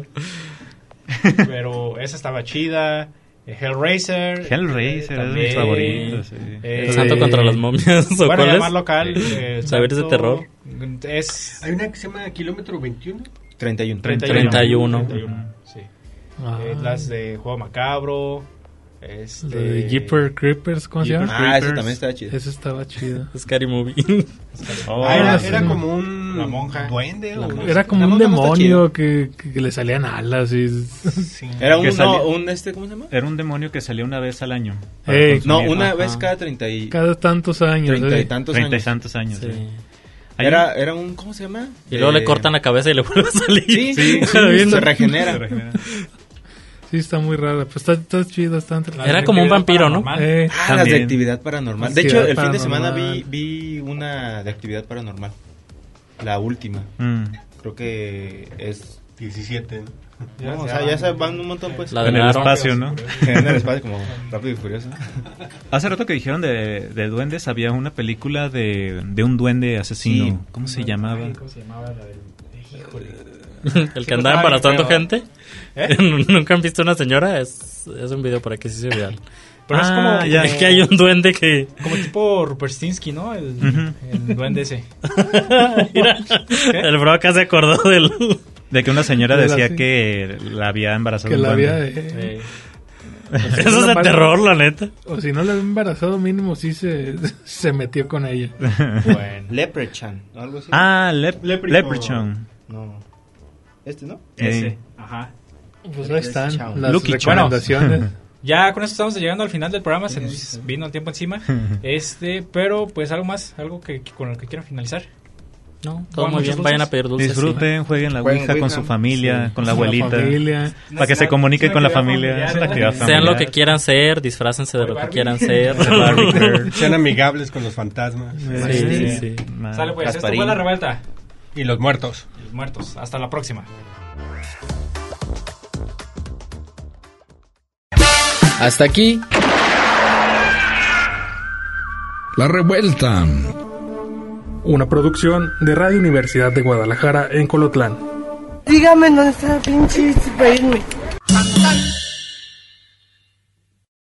Pero esa estaba chida. Eh, Hellraiser.
Hellraiser, es de mis favoritos, sí.
Eh,
El santo contra las momias. ¿O
Bueno,
cuál
ya
es?
más local. eh, el
Saberes de
santo
terror.
Es
Hay una que se llama Kilómetro veintiuno.
treinta y uno.
treinta y uno.
treinta y uno, sí.
Ah.
Eh, las de Juego Macabro. Este,
De Jeepers Creepers, ¿cómo se
Jeepers
llama?
Ah, ese también estaba chido.
Ese estaba chido.
Scary Movie.
Oh,
Ah, era,
sí.
era como un
La monja.
duende.
La
o-
monja.
Era como
La
un
monja no está
demonio que, que, que le salían alas y...
Sí.
Era
Que
un,
salía-
no, un este, ¿cómo se llama?
Era un demonio que salía una vez al año. para
Ey.
No,
consumir.
una
Ajá.
vez cada treinta y
Cada tantos años.
treinta
eh.
y tantos
Treinta y
años.
tantos años.
Sí.
sí. Hay
Era, era un, ¿cómo se llama?
Y luego
Eh,
le cortan la cabeza y le vuelve a salir.
Sí, sí,
Está bien.
se regenera.
Se regenera.
Sí, está muy rara. Pues está, está chido, está entre...
Era como un vampiro, ¿no?
Eh,
Ah, las de
También.
actividad paranormal. De
Actividad
hecho, el fin de semana
paranormal.
vi, vi una de actividad paranormal. La última.
Mm.
Creo que es
diecisiete. ¿no?
No, o sea, ya se van un montón, pues.
La de
En el
Aaron.
espacio, ¿no?
En el espacio, como Rápido y Furioso.
Hace rato que dijeron de, de duendes, había una película de, de un duende asesino.
Sí.
¿Cómo se llamaba?
Ay, ¿Cómo se llamaba la del... Híjole.
El que andaba embarazando gente.
¿Eh?
¿Nunca han visto una señora? Es, es un video por aquí, sí se viral.
Pero es
Ah,
como...
ya.
Es que hay un duende que...
Como tipo Ruperstinsky, ¿no? El,
Ujú.
el duende ese.
Mira, el bro acá se acordó del...
De que una señora
De la
decía
se-
que la había embarazado
que
un
la
duende.
había... eh,
Eh,
Eso es de terror, la neta.
O si no la había embarazado, mínimo sí se, se metió con ella.
bueno.
Leprechaun, ¿no? Algo así.
Ah, Lep
Leprechaun.
Leprechaun.
No. Este, ¿no?
Ese.
Eh,
Ajá.
Pues ahí están
Chao.
las
Lucky
recomendaciones.
Ya con esto estamos llegando al final del programa. Se nos vino el tiempo encima. Este, pero pues algo más. Algo que, que con lo que quieran finalizar.
No, todo
Bueno,
muy bien.
muchos
Vayan a
dulces.
pedir dulces.
Disfruten, jueguen la
Jueguen
ouija con
Ouija.
su familia,
Sí.
con la
Con la
abuelita.
familia.
Para que se comuniquen
una
con la
actividad
familia.
familiar,
Es una
¿no?
actividad
Sí.
familiar.
Sean lo que quieran ser, disfrácense de lo que
Barbie.
quieran ser.
Barbie Girl.
Sean amigables con los fantasmas
Sí, sí, sí.
Ma-
Sale pues, esto
Gasparín.
fue La Revuelta.
y los muertos.
Los muertos. Hasta la próxima.
Hasta aquí.
La Revuelta.
Una producción de Radio Universidad de Guadalajara en Colotlán.
Dígame dónde está la pinche para irme.